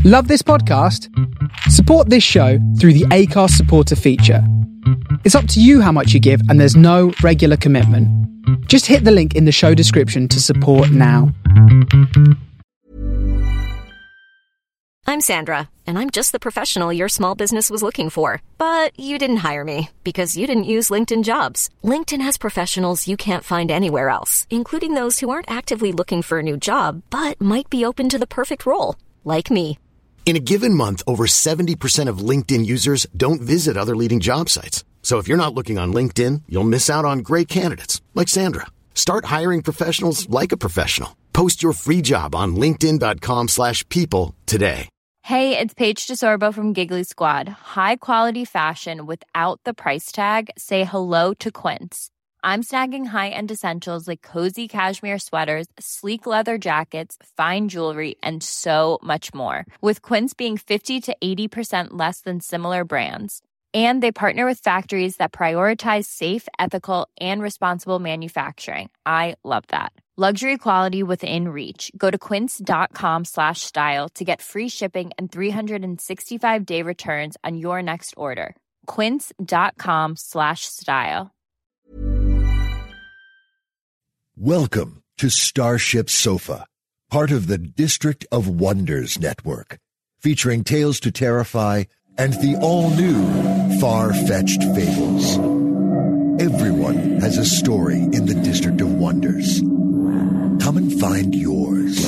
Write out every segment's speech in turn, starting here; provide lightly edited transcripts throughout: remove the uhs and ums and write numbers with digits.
Love this podcast? Support this show through the Acast supporter feature. It's up to you how much you give, and there's no regular commitment. Just hit the link in the show description to support now. I'm Sandra, and I'm just the professional your small business was looking for. But you didn't hire me because you didn't use LinkedIn Jobs. LinkedIn has professionals you can't find anywhere else, including those who aren't actively looking for a new job, but might be open to the perfect role, like me. In a given month, over 70% of LinkedIn users don't visit other leading job sites. So if you're not looking on LinkedIn, you'll miss out on great candidates like Sandra. Start hiring professionals like a professional. Post your free job on linkedin.com/people today. Hey, it's Paige DeSorbo from Giggly Squad. High quality fashion without the price tag. Say hello to Quince. I'm snagging high-end essentials like cozy cashmere sweaters, sleek leather jackets, fine jewelry, and so much more. With Quince being 50 to 80% less than similar brands. And they partner with factories that prioritize safe, ethical, and responsible manufacturing. I love that. Luxury quality within reach. Go to quince.com/style to get free shipping and 365-day returns on your next order. Quince.com/style. Welcome to Starship Sofa, part of the District of Wonders network, featuring Tales to Terrify and the all-new Far-Fetched Fables. Everyone has a story in the District of Wonders. Come and find yours.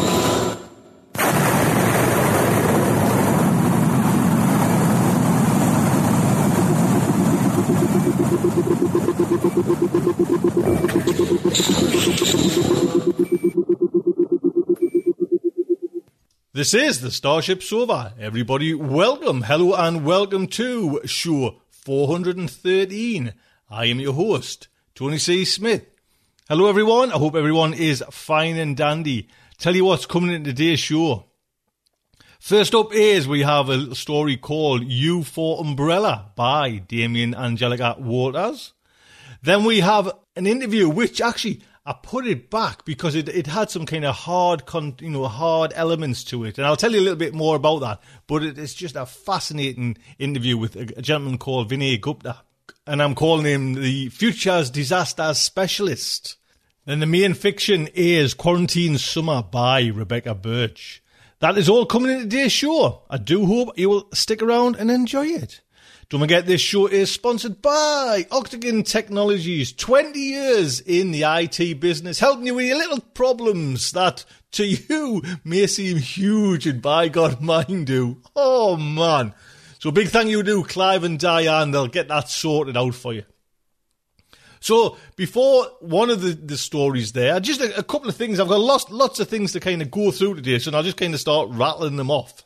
This is the Starship Sofa. Everybody, welcome, hello, and welcome to show 413. I am your host, Tony C. Smith. Hello, everyone. I hope everyone is fine and dandy. Tell you what's coming in today's show. First up is we have a little story called U for Umbrella by Damien Angelica Walters. Then we have an interview, which actually I put it back because it had some kind of hard elements to it. And I'll tell you a little bit more about that. But it's just a fascinating interview with a gentleman called Vinay Gupta. And I'm calling him the Futures Disasters Specialist. Then the main fiction is Quarantine Summer by Rebecca Birch. That is all coming in today's show. I do hope you will stick around and enjoy it. Don't forget, this show is sponsored by Octagon Technologies. 20 years in the IT business, helping you with your little problems that to you may seem huge, and by God, mine do. Oh, man. So big thank you to Clive and Diane. They'll get that sorted out for you. So before one of the stories there, just a couple of things. I've got lots of things to kind of go through today, so I'll just kind of start rattling them off.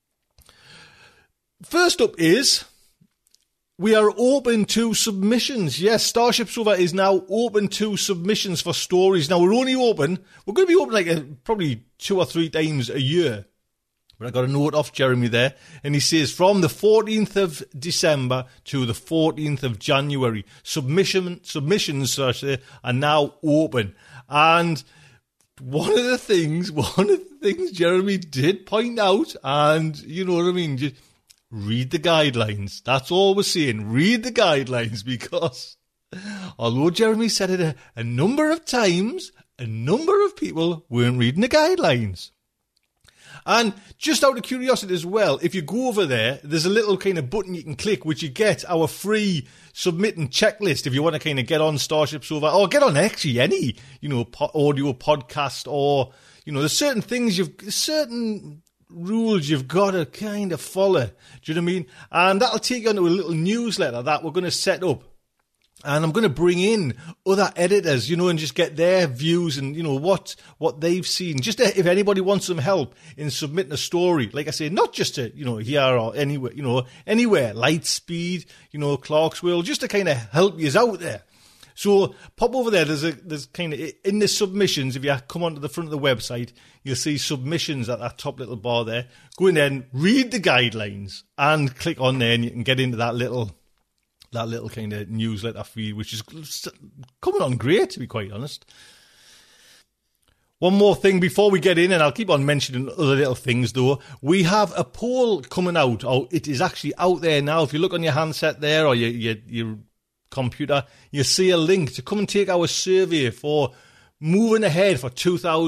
First up is, we are open to submissions. Yes, Starship Sofa is now open to submissions for stories. Now, we're going to be open like probably 2 or 3 times a year. But I got a note off Jeremy there, and he says from the 14th of December to the 14th of January, submissions are now open. And one of the things Jeremy did point out, and you know what I mean, just read the guidelines. That's all we're saying. Read the guidelines, because although Jeremy said it a number of times, a number of people weren't reading the guidelines. And just out of curiosity as well, if you go over there, there's a little kind of button you can click, which you get our free submitting checklist if you want to kind of get on Starship Sofa, or get on actually any, audio podcast, or, there's certain things certain rules you've got to kind of follow. Do you know what I mean? And that'll take you onto a little newsletter that we're going to set up. And I'm going to bring in other editors, and just get their views and, what they've seen. Just if anybody wants some help in submitting a story, like I say, not just to, here or anywhere, anywhere, Lightspeed, Clarksville, just to kind of help you out there. So pop over there. There's kind of, in the submissions, if you come onto the front of the website, you'll see submissions at that top little bar there. Go in there and read the guidelines and click on there, and you can get into that little kind of newsletter feed, which is coming on great, to be quite honest. One more thing before we get in, and I'll keep on mentioning other little things though. We have a poll coming out. Oh, it is actually out there now. If you look on your handset there or your computer, you see a link to come and take our survey for moving ahead for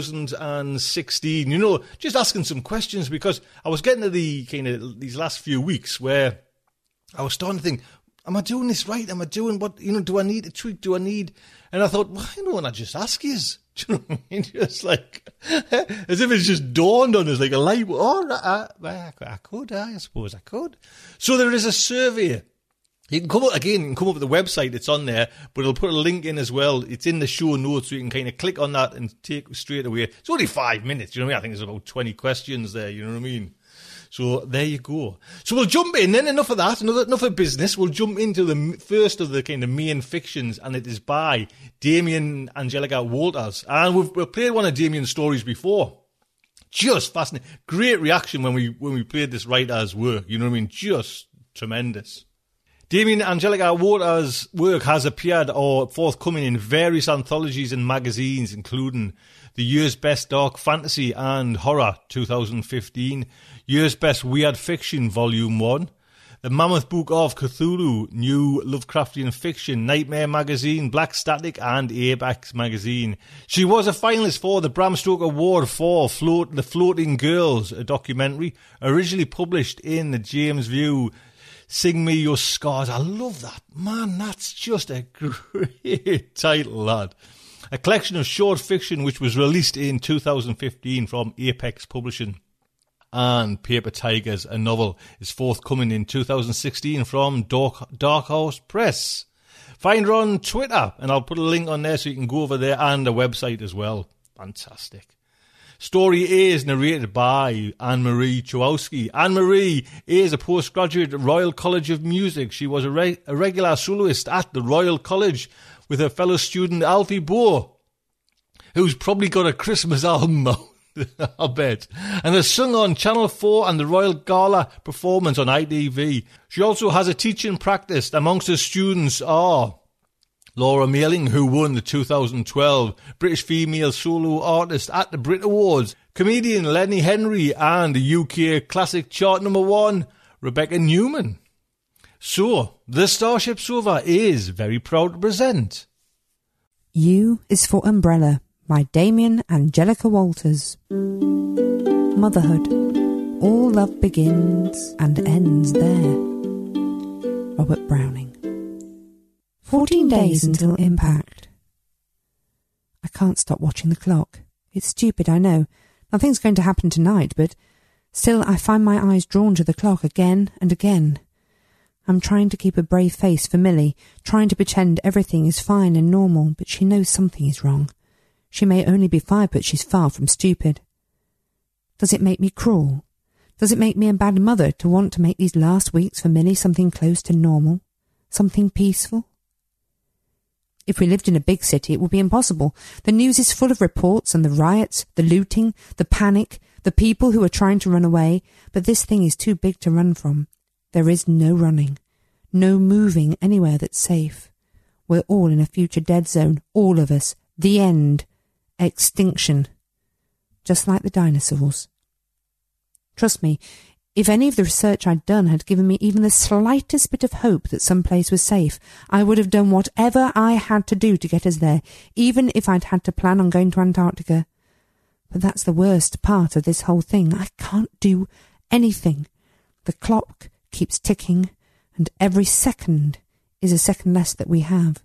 2016. You know, just asking some questions, because I was getting to the kind of these last few weeks where I was starting to think, am I doing this right? Am I doing what, do I need to tweak? And I thought, why don't I just ask you? Do you know what I mean? Just like, as if it's just dawned on us like a light. I suppose I could. So there is a survey. You can come up with the website, it's on there, but it'll put a link in as well. It's in the show notes, so you can kind of click on that and take straight away. It's only 5 minutes, you know what I mean? I think there's about 20 questions there, you know what I mean? So there you go. So we'll jump in then, enough of that, enough of business. We'll jump into the first of the kind of main fictions, and it is by Damien Angelica Walters. And we've played one of Damien's stories before. Just fascinating. Great reaction when we played this writer's work, you know what I mean? Just tremendous. Damien Angelica Walters' work has appeared or forthcoming in various anthologies and magazines, including the Year's Best Dark Fantasy and Horror 2015, Year's Best Weird Fiction Volume 1, the Mammoth Book of Cthulhu, New Lovecraftian Fiction, Nightmare Magazine, Black Static and Apex Magazine. She was a finalist for the Bram Stoker Award for The Floating Girls, a documentary originally published in the James View Sing Me Your Scars. I love that. Man, that's just a great title, lad. A collection of short fiction which was released in 2015 from Apex Publishing. And Paper Tigers, a novel, is forthcoming in 2016 from Dark Horse Press. Find her on Twitter, and I'll put a link on there so you can go over there, and a website as well. Fantastic. Story A is narrated by Anne-Marie Chowowski. Anne-Marie is a postgraduate at Royal College of Music. She was a regular soloist at the Royal College with her fellow student Alfie Boe, who's probably got a Christmas album out, I bet, and has sung on Channel 4 and the Royal Gala performance on ITV. She also has a teaching practice. Amongst her students are Laura Mailing, who won the 2012 British Female Solo Artist at the Brit Awards, comedian Lenny Henry, and UK Classic Chart #1, Rebecca Newman. So, the Starship Sofa is very proud to present U is for Umbrella by Damien Angelica Walters. Motherhood. All love begins and ends there. Robert Browning. 14 days until impact. I can't stop watching the clock. It's stupid, I know. Nothing's going to happen tonight, but still I find my eyes drawn to the clock again and again. I'm trying to keep a brave face for Millie, trying to pretend everything is fine and normal, but she knows something is wrong. She may only be 5, but she's far from stupid. Does it make me cruel? Does it make me a bad mother to want to make these last weeks for Millie something close to normal? Something peaceful? If we lived in a big city, it would be impossible. The news is full of reports and the riots, the looting, the panic, the people who are trying to run away, but this thing is too big to run from. There is no running, no moving anywhere that's safe. We're all in a future dead zone, all of us. The end. Extinction. Just like the dinosaurs. Trust me, if any of the research I'd done had given me even the slightest bit of hope that some place was safe, I would have done whatever I had to do to get us there, even if I'd had to plan on going to Antarctica. But that's the worst part of this whole thing. I can't do anything. The clock keeps ticking, and every second is a second less that we have.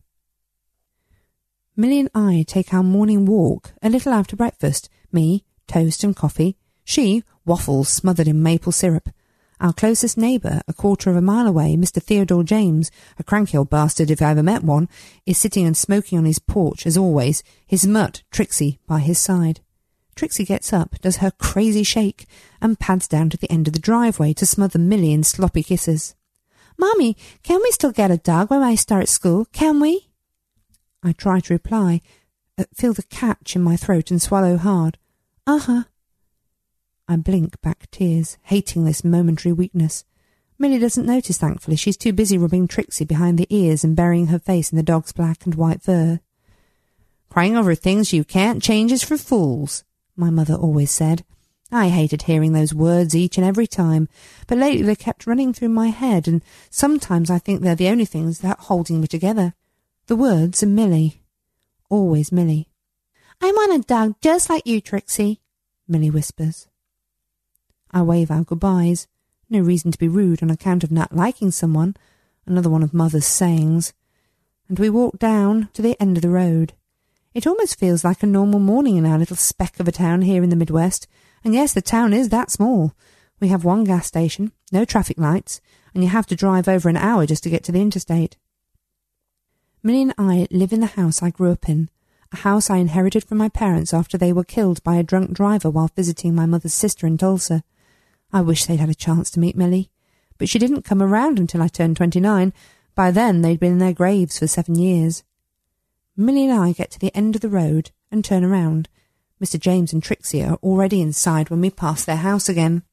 Millie and I take our morning walk a little after breakfast. Me, toast and coffee. She, waffles smothered in maple syrup. Our closest neighbour, a quarter of a mile away, Mr. Theodore James, a cranky old bastard if I ever met one, is sitting and smoking on his porch, as always, his mutt, Trixie, by his side. Trixie gets up, does her crazy shake, and pads down to the end of the driveway to smother Millie in sloppy kisses. "Mommy, can we still get a dog when I start school? Can we?" I try to reply, feel the catch in my throat and swallow hard. "Uh-huh." I blink back tears, hating this momentary weakness. Millie doesn't notice, thankfully. She's too busy rubbing Trixie behind the ears and burying her face in the dog's black and white fur. Crying over things you can't change is for fools, my mother always said. I hated hearing those words each and every time, but lately they kept running through my head, and sometimes I think they're the only things that are holding me together. The words are Millie. Always Millie. I want a dog just like you, Trixie, Millie whispers. I wave our goodbyes. No reason to be rude on account of not liking someone, another one of Mother's sayings. And we walk down to the end of the road. It almost feels like a normal morning in our little speck of a town here in the Midwest. And yes, the town is that small. We have one gas station, no traffic lights, and you have to drive over an hour just to get to the interstate. Millie and I live in the house I grew up in, a house I inherited from my parents after they were killed by a drunk driver while visiting my mother's sister in Tulsa. I wish they'd had a chance to meet Millie, but she didn't come around until I turned 29. By then they'd been in their graves for 7 years. Millie and I get to the end of the road and turn around. Mr. James and Trixie are already inside when we pass their house again.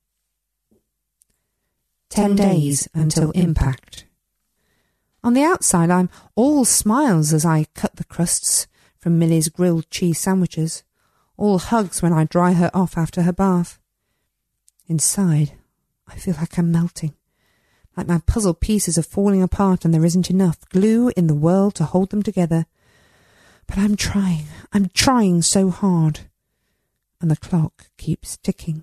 10 days until impact. On the outside, I'm all smiles as I cut the crusts from Millie's grilled cheese sandwiches, all hugs when I dry her off after her bath. Inside, I feel like I'm melting, like my puzzle pieces are falling apart and there isn't enough glue in the world to hold them together. But I'm trying so hard, and the clock keeps ticking.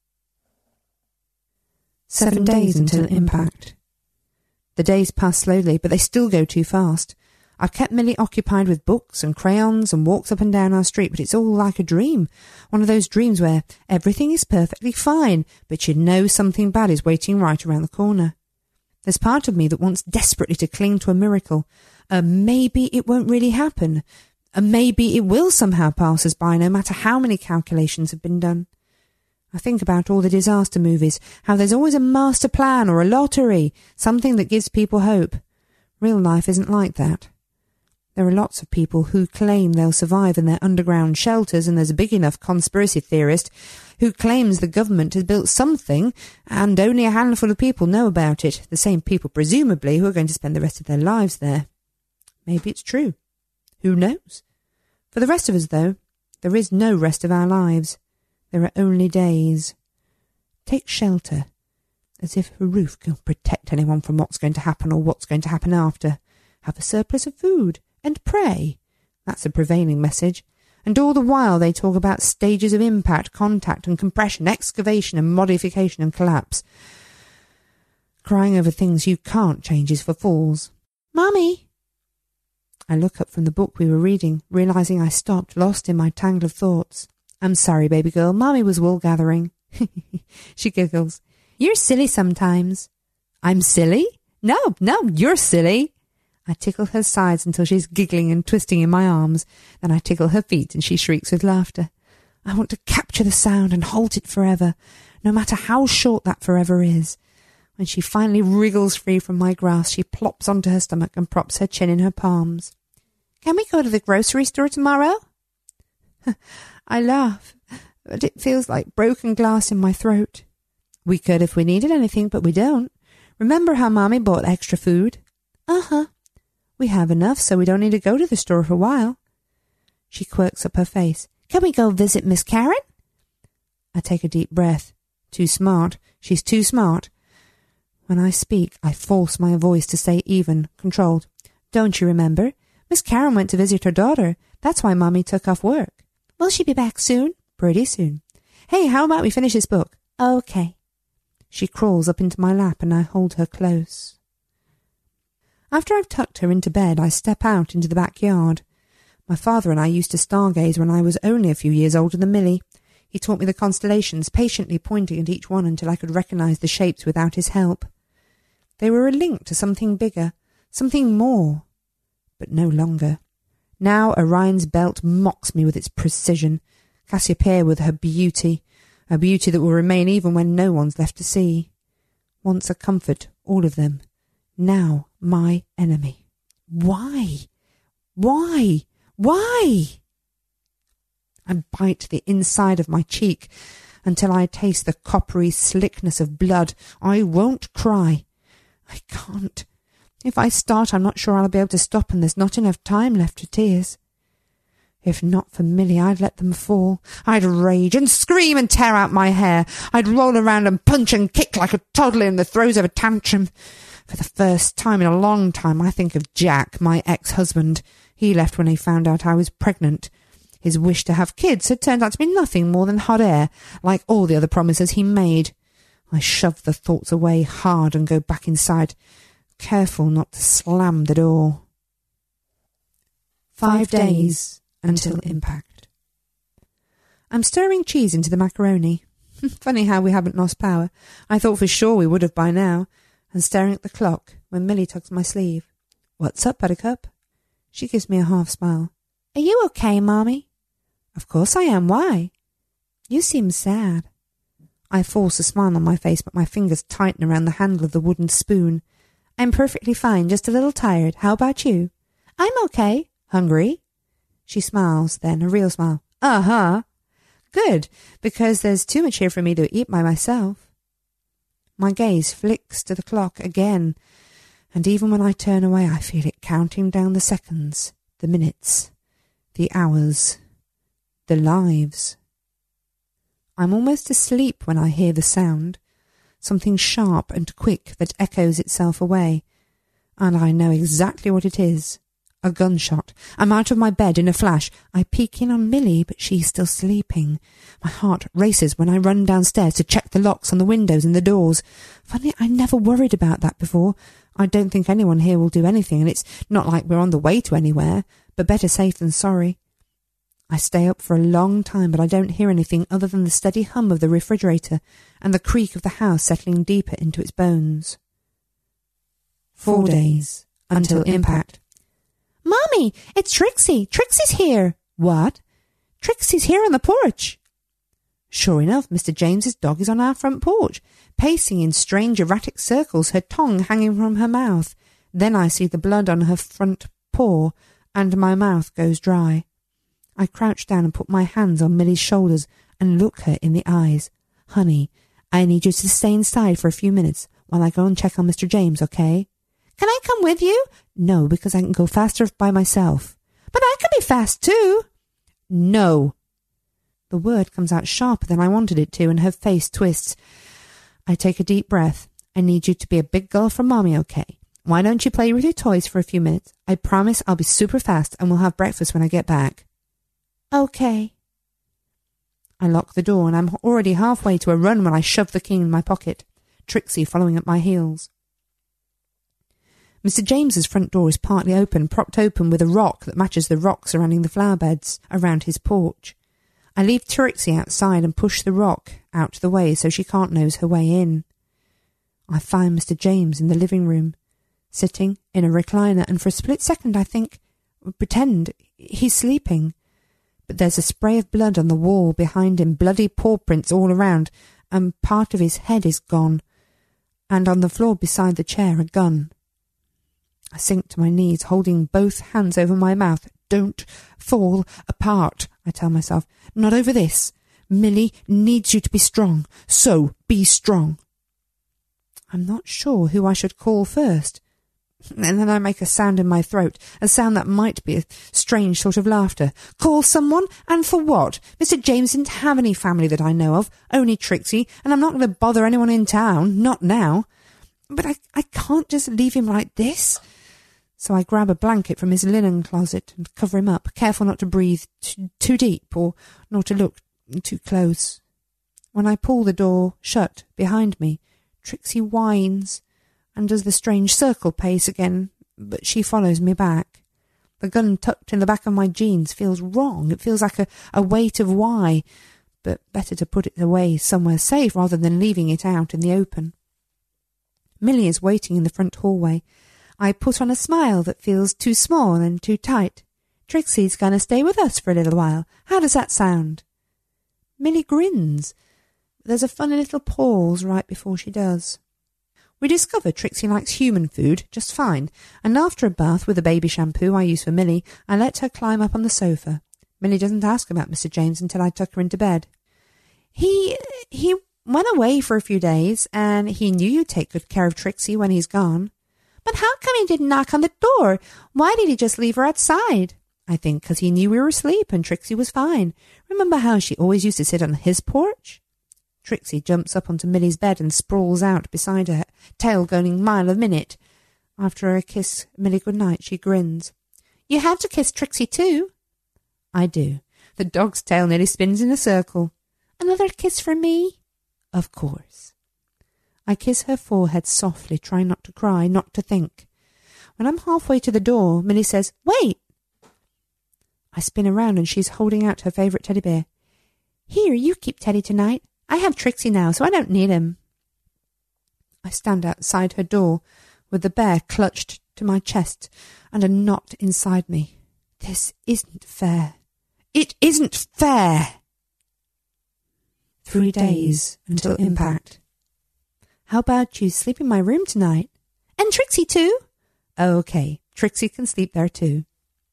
7 days until impact. The days pass slowly, but they still go too fast. I've kept Millie occupied with books and crayons and walks up and down our street, but it's all like a dream. One of those dreams where everything is perfectly fine, but you know something bad is waiting right around the corner. There's part of me that wants desperately to cling to a miracle. Maybe it won't really happen. Maybe it will somehow pass us by, no matter how many calculations have been done. I think about all the disaster movies, how there's always a master plan or a lottery, something that gives people hope. Real life isn't like that. There are lots of people who claim they'll survive in their underground shelters, and there's a big enough conspiracy theorist who claims the government has built something and only a handful of people know about it, the same people presumably who are going to spend the rest of their lives there. Maybe it's true. Who knows? For the rest of us, though, there is no rest of our lives. There are only days. Take shelter, as if a roof can protect anyone from what's going to happen or what's going to happen after. Have a surplus of food, and pray. That's the prevailing message. And all the while they talk about stages of impact, contact and compression, excavation and modification and collapse. Crying over things you can't change is for fools. Mummy! I look up from the book we were reading, realising I stopped, lost in my tangle of thoughts. I'm sorry, baby girl. Mommy was wool gathering. She giggles. You're silly sometimes. I'm silly? No, you're silly. I tickle her sides until she's giggling and twisting in my arms. Then I tickle her feet and she shrieks with laughter. I want to capture the sound and hold it forever, no matter how short that forever is. When she finally wriggles free from my grasp, she plops onto her stomach and props her chin in her palms. Can we go to the grocery store tomorrow? I laugh, but it feels like broken glass in my throat. We could if we needed anything, but we don't. Remember how Mommy bought extra food? Uh-huh. We have enough, so we don't need to go to the store for a while. She quirks up her face. Can we go visit Miss Karen? I take a deep breath. Too smart. She's too smart. When I speak, I force my voice to stay even, controlled. Don't you remember? Miss Karen went to visit her daughter. That's why Mommy took off work. Will she be back soon? Pretty soon. Hey, how about we finish this book? Okay. She crawls up into my lap and I hold her close. After I've tucked her into bed, I step out into the backyard. My father and I used to stargaze when I was only a few years older than Millie. He taught me the constellations, patiently pointing at each one until I could recognise the shapes without his help. They were a link to something bigger, something more, but no longer. Now Orion's belt mocks me with its precision, Cassiopeia with her beauty, a beauty that will remain even when no one's left to see. Once a comfort, all of them. Now my enemy. Why? Why? Why? I bite the inside of my cheek until I taste the coppery slickness of blood. I won't cry. I can't. If I start, I'm not sure I'll be able to stop, and there's not enough time left for tears. If not for Millie, I'd let them fall. I'd rage and scream and tear out my hair. I'd roll around and punch and kick like a toddler in the throes of a tantrum. For the first time in a long time, I think of Jack, my ex-husband. He left when he found out I was pregnant. His wish to have kids had turned out to be nothing more than hot air, like all the other promises he made. I shove the thoughts away hard and go back inside, careful not to slam the door. 5 days until impact. I'm stirring cheese into the macaroni. Funny how we haven't lost power. I thought for sure we would have by now, and staring at the clock when Millie tugs my sleeve. "What's up, Buttercup?" She gives me a half smile. "Are you okay, Mommy?" "Of course I am. Why?" "You seem sad." I force a smile on my face, but my fingers tighten around the handle of the wooden spoon. "I'm perfectly fine, just a little tired. How about you?" "I'm okay." "Hungry?" She smiles, then a real smile. "Uh-huh." "Good, because there's too much here for me to eat by myself." My gaze flicks to the clock again, and even when I turn away, I feel it counting down the seconds, the minutes, the hours, the lives. I'm almost asleep when I hear the sound, something sharp and quick that echoes itself away, and I know exactly what it is. A gunshot. I'm out of my bed in a flash. I peek in on Millie, but she's still sleeping. My heart races when I run downstairs to check the locks on the windows and the doors. Funny, I never worried about that before. I don't think anyone here will do anything, and it's not like we're on the way to anywhere, but better safe than sorry. I stay up for a long time, but I don't hear anything other than the steady hum of the refrigerator and the creak of the house settling deeper into its bones. 4 days until impact. "Mommy, it's Trixie. Trixie's here." "What?" "Trixie's here on the porch." Sure enough, Mr. James's dog is on our front porch, pacing in strange erratic circles, her tongue hanging from her mouth. Then I see the blood on her front paw, and my mouth goes dry. I crouch down and put my hands on Millie's shoulders and look her in the eyes. "Honey, I need you to stay inside for a few minutes while I go and check on Mr. James, okay?" "Can I come with you?" "No, because I can go faster by myself." "But I can be fast too." "No." The word comes out sharper than I wanted it to, and her face twists. I take a deep breath. "I need you to be a big girl for Mommy, okay? Why don't you play with your toys for a few minutes? I promise I'll be super fast and we'll have breakfast when I get back." "Okay." I lock the door, and I'm already halfway to a run when I shove the key in my pocket, Trixie following at my heels. Mr. James's front door is partly open, propped open with a rock that matches the rock surrounding the flower beds around his porch. I leave Trixie outside and push the rock out the way so she can't nose her way in. I find Mr. James in the living room, sitting in a recliner, and for a split second I pretend he's sleeping. But there's a spray of blood on the wall behind him, bloody paw prints all around, and part of his head is gone, and on the floor beside the chair a gun. I sink to my knees, holding both hands over my mouth. "Don't fall apart," I tell myself. "Not over this. Millie needs you to be strong, so be strong." I'm not sure who I should call first. And then I make a sound in my throat, a sound that might be a strange sort of laughter. Call someone? And for what? Mr. James didn't have any family that I know of, only Trixie, and I'm not going to bother anyone in town, not now. But I can't just leave him like this. So I grab a blanket from his linen closet and cover him up, careful not to breathe too deep or not to look too close. When I pull the door shut behind me, Trixie whines and does the strange circle pace again, but she follows me back. The gun tucked in the back of my jeans feels wrong. It feels like a weight of why, but better to put it away somewhere safe rather than leaving it out in the open. Millie is waiting in the front hallway. I put on a smile that feels too small and too tight. "Trixie's going to stay with us for a little while. How does that sound?" Millie grins. There's a funny little pause right before she does. We discover Trixie likes human food just fine, and after a bath with the baby shampoo I use for Millie, I let her climb up on the sofa. Millie doesn't ask about Mr. James until I tuck her into bed. He went away for a few days, and he knew you'd take good care of Trixie when he's gone." "But how come he didn't knock on the door? Why did he just leave her outside?" I think because he knew we were asleep and Trixie was fine. Remember how she always used to sit on his porch? Trixie jumps up onto Millie's bed and sprawls out beside her, tail going a mile a minute. After I kiss Millie goodnight, she grins. You have to kiss Trixie too. I do. The dog's tail nearly spins in a circle. Another kiss for me? Of course. I kiss her forehead softly, trying not to cry, not to think. When I'm halfway to the door, Millie says, Wait! I spin around and she's holding out her favourite teddy bear. Here, you keep Teddy tonight. I have Trixie now, so I don't need him. I stand outside her door with the bear clutched to my chest and a knot inside me. This isn't fair. It isn't fair! 3 days until impact. How about you sleep in my room tonight? And Trixie too? Okay, Trixie can sleep there too.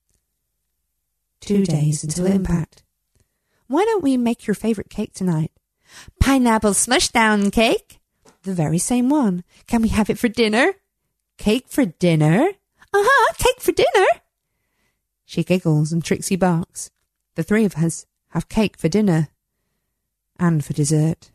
2 days until impact. Why don't we make your favourite cake tonight? Pineapple smushdown cake? The very same one. Can we have it for dinner? Cake for dinner? Cake for dinner. She giggles and Trixie barks. The 3 of us have cake for dinner. And for dessert.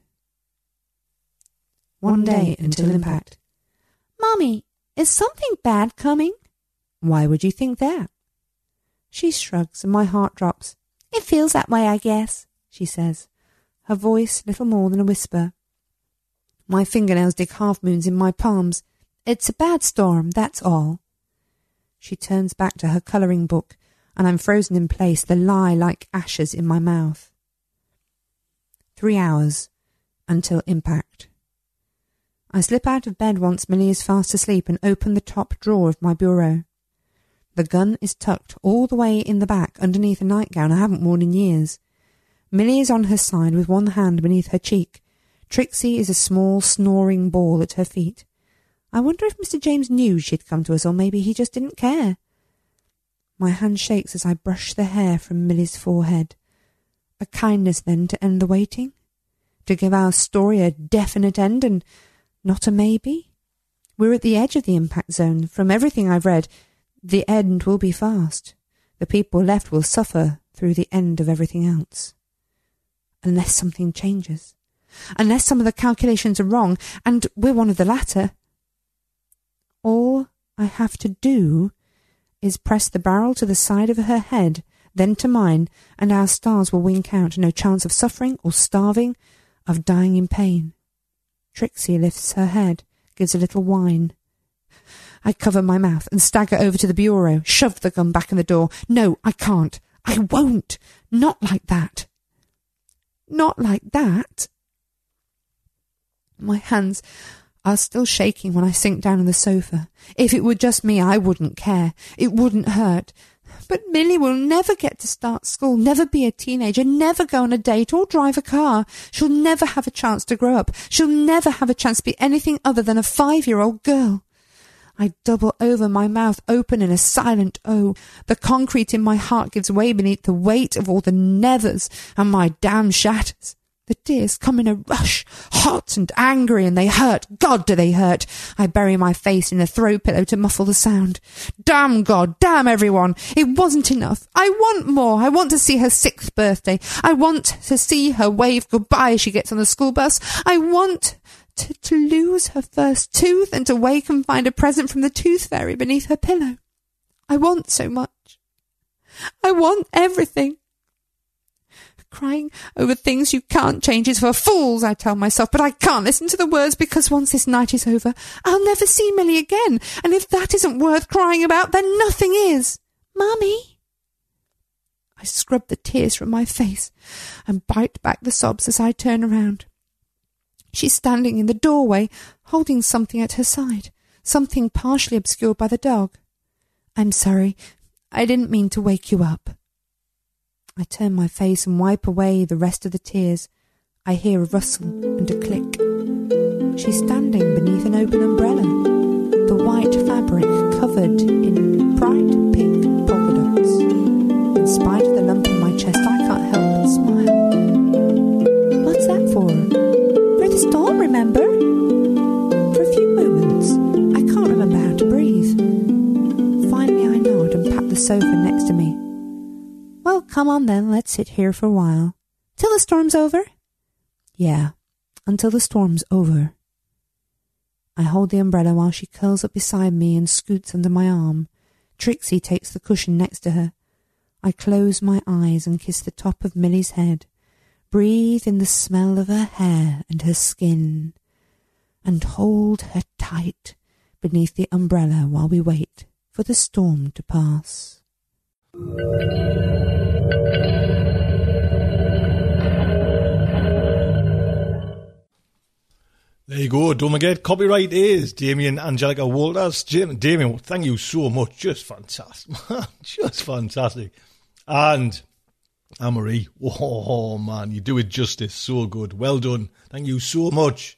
1 day until impact. Mommy, is something bad coming? Why would you think that? She shrugs and my heart drops. It feels that way, I guess, she says, her voice little more than a whisper. My fingernails dig half-moons in my palms. It's a bad storm, that's all. She turns back to her colouring book, and I'm frozen in place, the lie like ashes in my mouth. 3 hours until impact. I slip out of bed once Millie is fast asleep and open the top drawer of my bureau. The gun is tucked all the way in the back underneath a nightgown I haven't worn in years. Millie is on her side with one hand beneath her cheek. Trixie is a small, snoring ball at her feet. I wonder if Mr. James knew she'd come to us, or maybe he just didn't care. My hand shakes as I brush the hair from Millie's forehead. A kindness, then, to end the waiting? To give our story a definite end and not a maybe? We're at the edge of the impact zone. From everything I've read, the end will be fast. The people left will suffer through the end of everything else. Unless something changes. Unless some of the calculations are wrong, and we're one of the latter. All I have to do is press the barrel to the side of her head, then to mine, and our stars will wink out. No chance of suffering or starving, of dying in pain. Trixie lifts her head, gives a little whine. I cover my mouth and stagger over to the bureau, shove the gun back in the door. No, I can't. I won't. Not like that. Not like that. My hands are still shaking when I sink down on the sofa. If it were just me, I wouldn't care. It wouldn't hurt. But Millie will never get to start school, never be a teenager, never go on a date or drive a car. She'll never have a chance to grow up. She'll never have a chance to be anything other than a 5-year-old girl. I double over, my mouth open in a silent O. The concrete in my heart gives way beneath the weight of all the nevers, and my dam shatters. The tears come in a rush, hot and angry, and they hurt. God, do they hurt. I bury my face in a throw pillow to muffle the sound. Damn God, damn everyone. It wasn't enough. I want more. I want to see her 6th birthday. I want to see her wave goodbye as she gets on the school bus. I want to lose her first tooth and to wake and find a present from the tooth fairy beneath her pillow. I want so much. I want everything. Crying over things you can't change is for fools, I tell myself, but I can't listen to the words because once this night is over, I'll never see Millie again, and if that isn't worth crying about, then nothing is. Mummy? I scrub the tears from my face and bite back the sobs as I turn around. She's standing in the doorway, holding something at her side, something partially obscured by the dog. I'm sorry. I didn't mean to wake you up. I turn my face and wipe away the rest of the tears. I hear a rustle and a click. She's standing beneath an open umbrella, the white fabric covered in bright pink polka dots. In spite of the lump in my chest, I can't help but smile. What's that for? For the storm, remember? For a few moments, I can't remember how to breathe. Finally, I nod and pat the sofa next to me. Come on then, let's sit here for a while. Till the storm's over? Yeah, until the storm's over. I hold the umbrella while she curls up beside me and scoots under my arm. Trixie takes the cushion next to her. I close my eyes and kiss the top of Millie's head, breathe in the smell of her hair and her skin, and hold her tight beneath the umbrella while we wait for the storm to pass. There you go. Don't forget, copyright is Damien Angelica Walters. Damien, thank you so much. Just fantastic. Just fantastic. And Anne-Marie, oh man, you do it justice. So good. Well done. Thank you so much.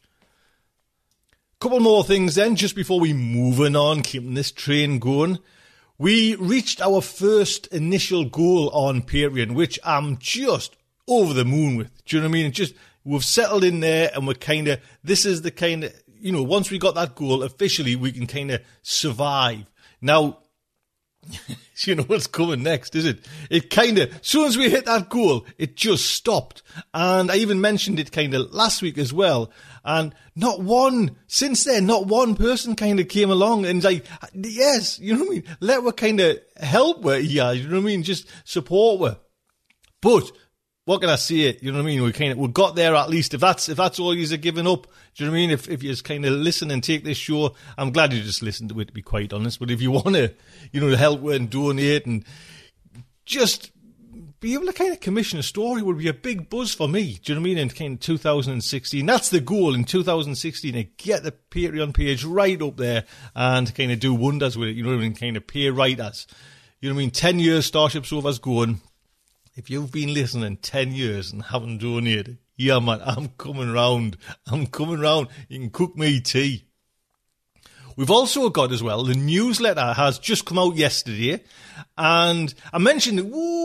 Couple more things then, just before we moving on, keeping this train going. We reached our first initial goal on Patreon, which I'm just over the moon with. Do you know what I mean? We've settled in there and this is the kind of, once we got that goal, officially we can kind of survive. Now, you know what's coming next, is it? As soon as we hit that goal, it just stopped. And I even mentioned it last week as well. And since then, not one person came along and yes, you know what I mean? Let her help her, yeah, you know what I mean? Just support her. But what can I say? You know what I mean? We got there at least. If that's all you're giving up, do you know what I mean? If you just listen and take this show, I'm glad you just listened to it, to be quite honest. But if you want to, help her and donate and just be able to commission a story would be a big buzz for me. Do you know what I mean? In 2016, that's the goal in 2016, to get the Patreon page right up there and do wonders with it. You know what I mean? Pay writers. You know what I mean? 10 years Starship Sofa's going. If you've been listening 10 years and haven't donated, yeah, man, I'm coming round. You can cook me tea. We've also got as well, the newsletter has just come out yesterday. And I mentioned,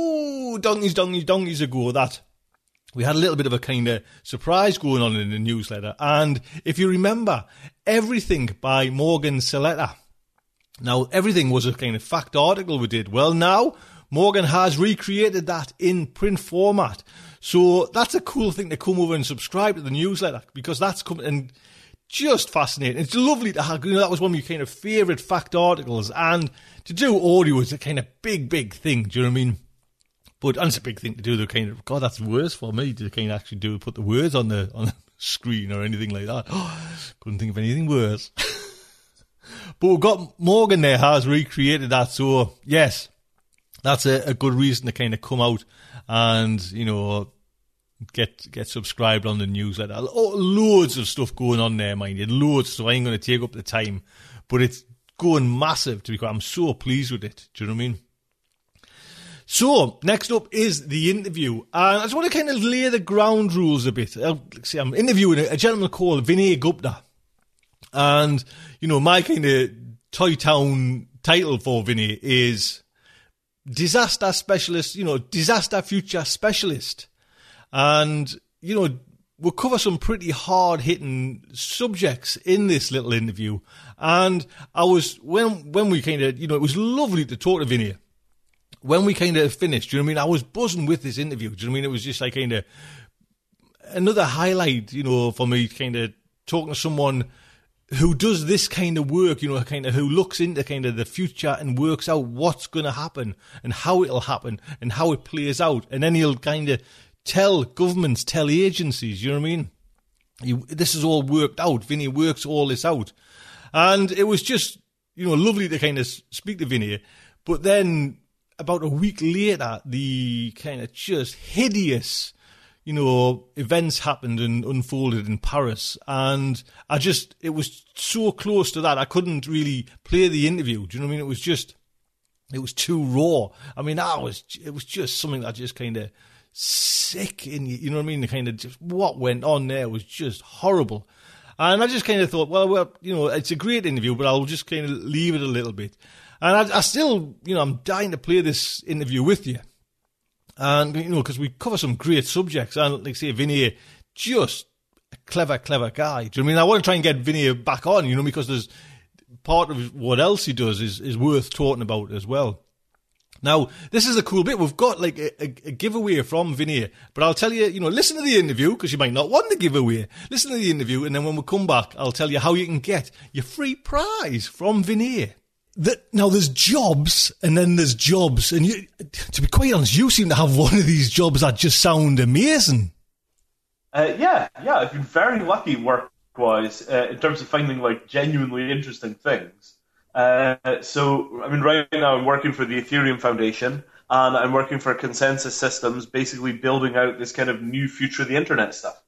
donkeys ago, that we had a little bit of a surprise going on in the newsletter. And if you remember, Everything by Morgan Saletta. Now, Everything was a fact article we did. Well, now Morgan has recreated that in print format. So that's a cool thing to come over and subscribe to the newsletter, because that's coming and just fascinating. It's lovely to have, that was one of your favourite fact articles, and to do audio is a big thing, do you know what I mean? And it's a big thing to do, God, that's worse for me to actually put the words on the screen or anything like that. Couldn't think of anything worse. But we've got Morgan there has recreated that, so yes, that's a good reason to come out and, get subscribed on the newsletter. Loads of stuff going on there, mind you. Loads, so I ain't going to take up the time. But it's going massive, to be quite. I'm so pleased with it. Do you know what I mean? So, next up is the interview. And I just want to lay the ground rules a bit. I'm interviewing a gentleman called Vinay Gupta. And, my Toy Town title for Vinay is disaster specialist, disaster future specialist. And, we'll cover some pretty hard-hitting subjects in this little interview. And when we it was lovely to talk to Vinny. When we finished, do you know what I mean? I was buzzing with this interview. Do you know what I mean? It was just another highlight, for me, talking to someone who does this kind of work, who looks into the future and works out what's going to happen and how it'll happen and how it plays out. And then he'll tell governments, tell agencies, you know what I mean? This is all worked out. Vinny works all this out. And it was just, lovely to speak to Vinny. But then about a week later, the just hideous, events happened and unfolded in Paris. And it was so close to that, I couldn't really play the interview. Do you know what I mean? It was too raw. I mean, it was just something that just sick in you know what I mean? Just what went on there was just horrible. And I just thought, well, it's a great interview, but I'll just leave it a little bit. And I still, I'm dying to play this interview with you. And, because we cover some great subjects. And, like I say, Vinny, just a clever guy. Do you know what I mean? I want to try and get Vinny back on, because there's part of what else he does is worth talking about as well. Now, this is a cool bit. We've got like a giveaway from Veneer, but I'll tell you, listen to the interview, because you might not want the giveaway. Listen to the interview, and then when we come back, I'll tell you how you can get your free prize from Veneer. Now, there's jobs, and then there's jobs, and to be quite honest, you seem to have one of these jobs that just sound amazing. Yeah, I've been very lucky work-wise in terms of finding like genuinely interesting things. So, right now I'm working for the Ethereum Foundation, and I'm working for Consensus Systems, basically building out this kind of new future of the internet stuff.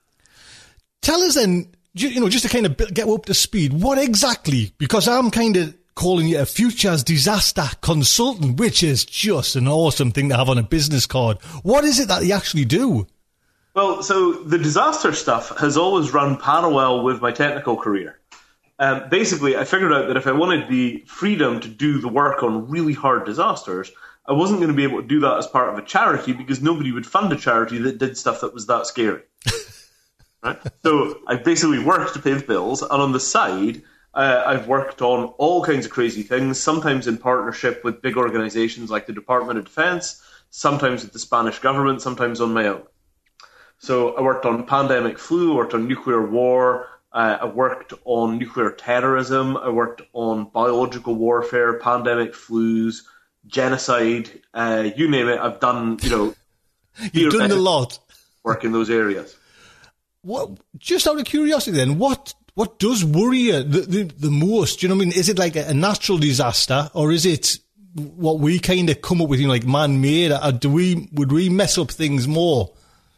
Tell us then, just to kind of get up to speed, what exactly, because I'm kind of calling you a futures disaster consultant, which is just an awesome thing to have on a business card. What is it that you actually do? Well, so the disaster stuff has always run parallel with my technical career. Basically, I figured out that if I wanted the freedom to do the work on really hard disasters, I wasn't going to be able to do that as part of a charity, because nobody would fund a charity that did stuff that was that scary. Right? So I basically worked to pay the bills, and on the side, I've worked on all kinds of crazy things, sometimes in partnership with big organizations like the Department of Defense, sometimes with the Spanish government, sometimes on my own. So I worked on pandemic flu, I worked on nuclear war, I worked on nuclear terrorism, I worked on biological warfare, pandemic flus, genocide, you name it. I've done, You've done a lot. Work in those areas. What? Just out of curiosity then, what does worry you the most? Do you know what I mean? Is it like a natural disaster, or is it what we kind of come up with, like man-made? Or would we mess up things more?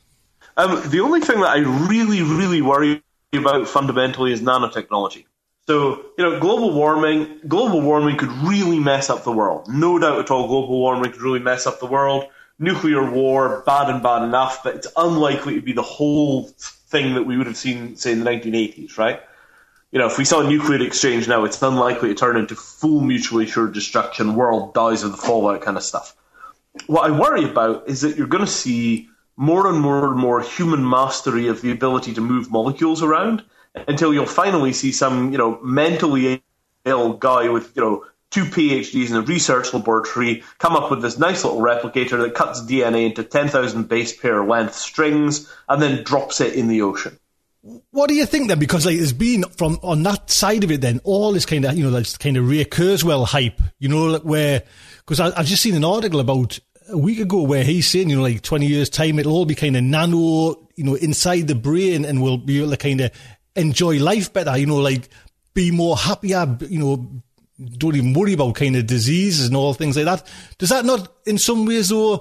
The only thing that I really, really worry about fundamentally is nanotechnology. So, global warming could really mess up the world. No doubt at all, global warming could really mess up the world. Nuclear war, bad enough, but it's unlikely to be the whole thing that we would have seen, say, in the 1980s, right? If we saw a nuclear exchange now, it's unlikely to turn into full mutually assured destruction, world dies of the fallout kind of stuff. What I worry about is that you're going to see more and more human mastery of the ability to move molecules around, until you'll finally see some, mentally ill guy with, 2 PhDs in a research laboratory come up with this nice little replicator that cuts DNA into 10,000 base pair length strings and then drops it in the ocean. What do you think then? Because there's been from on that side of it then all this kind of this kind of Ray Kurzweil hype, where because I've just seen an article about a week ago where he's saying 20 years time it'll all be kind of nano inside the brain, and we'll be able to kind of enjoy life better, be more happier, don't even worry about kind of diseases and all things like that. Does that not in some ways though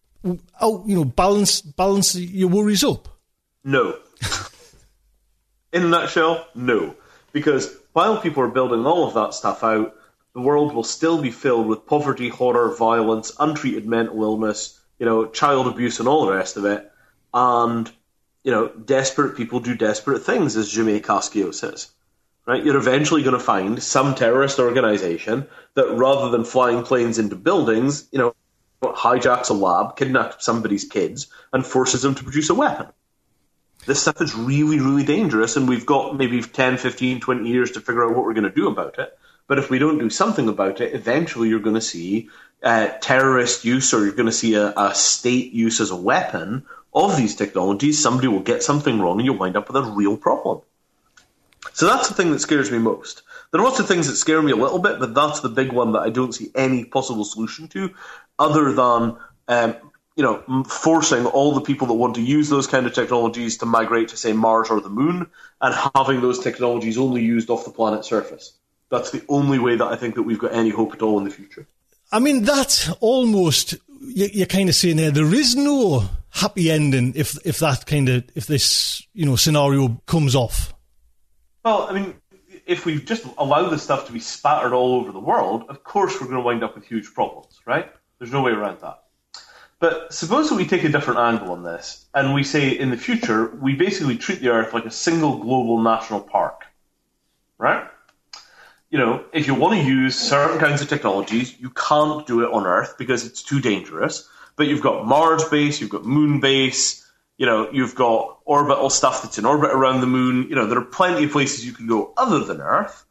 balance your worries up? No. In a nutshell, no. Because while people are building all of that stuff out, the world will still be filled with poverty, horror, violence, untreated mental illness, child abuse and all the rest of it. And, desperate people do desperate things, as Jimmy Cascio says. Right? You're eventually going to find some terrorist organization that, rather than flying planes into buildings, hijacks a lab, kidnaps somebody's kids, and forces them to produce a weapon. This stuff is really, really dangerous, and we've got maybe 10, 15, 20 years to figure out what we're going to do about it. But if we don't do something about it, eventually you're going to see terrorist use, or you're going to see a state use as a weapon of these technologies. Somebody will get something wrong, and you'll wind up with a real problem. So that's the thing that scares me most. There are lots of things that scare me a little bit, but that's the big one that I don't see any possible solution to, other than forcing all the people that want to use those kind of technologies to migrate to, say, Mars or the Moon, and having those technologies only used off the planet's surface. That's the only way that I think that we've got any hope at all in the future. I mean, that's almost, you're kind of saying there is no happy ending if this scenario comes off. Well, I mean, if we just allow this stuff to be spattered all over the world, of course we're going to wind up with huge problems, right? There's no way around that. But suppose that we take a different angle on this, and we say in the future, we basically treat the Earth like a single global national park, right? If you want to use certain kinds of technologies, you can't do it on Earth because it's too dangerous. But you've got Mars base, you've got Moon base, you've got orbital stuff that's in orbit around the Moon. There are plenty of places you can go other than Earth.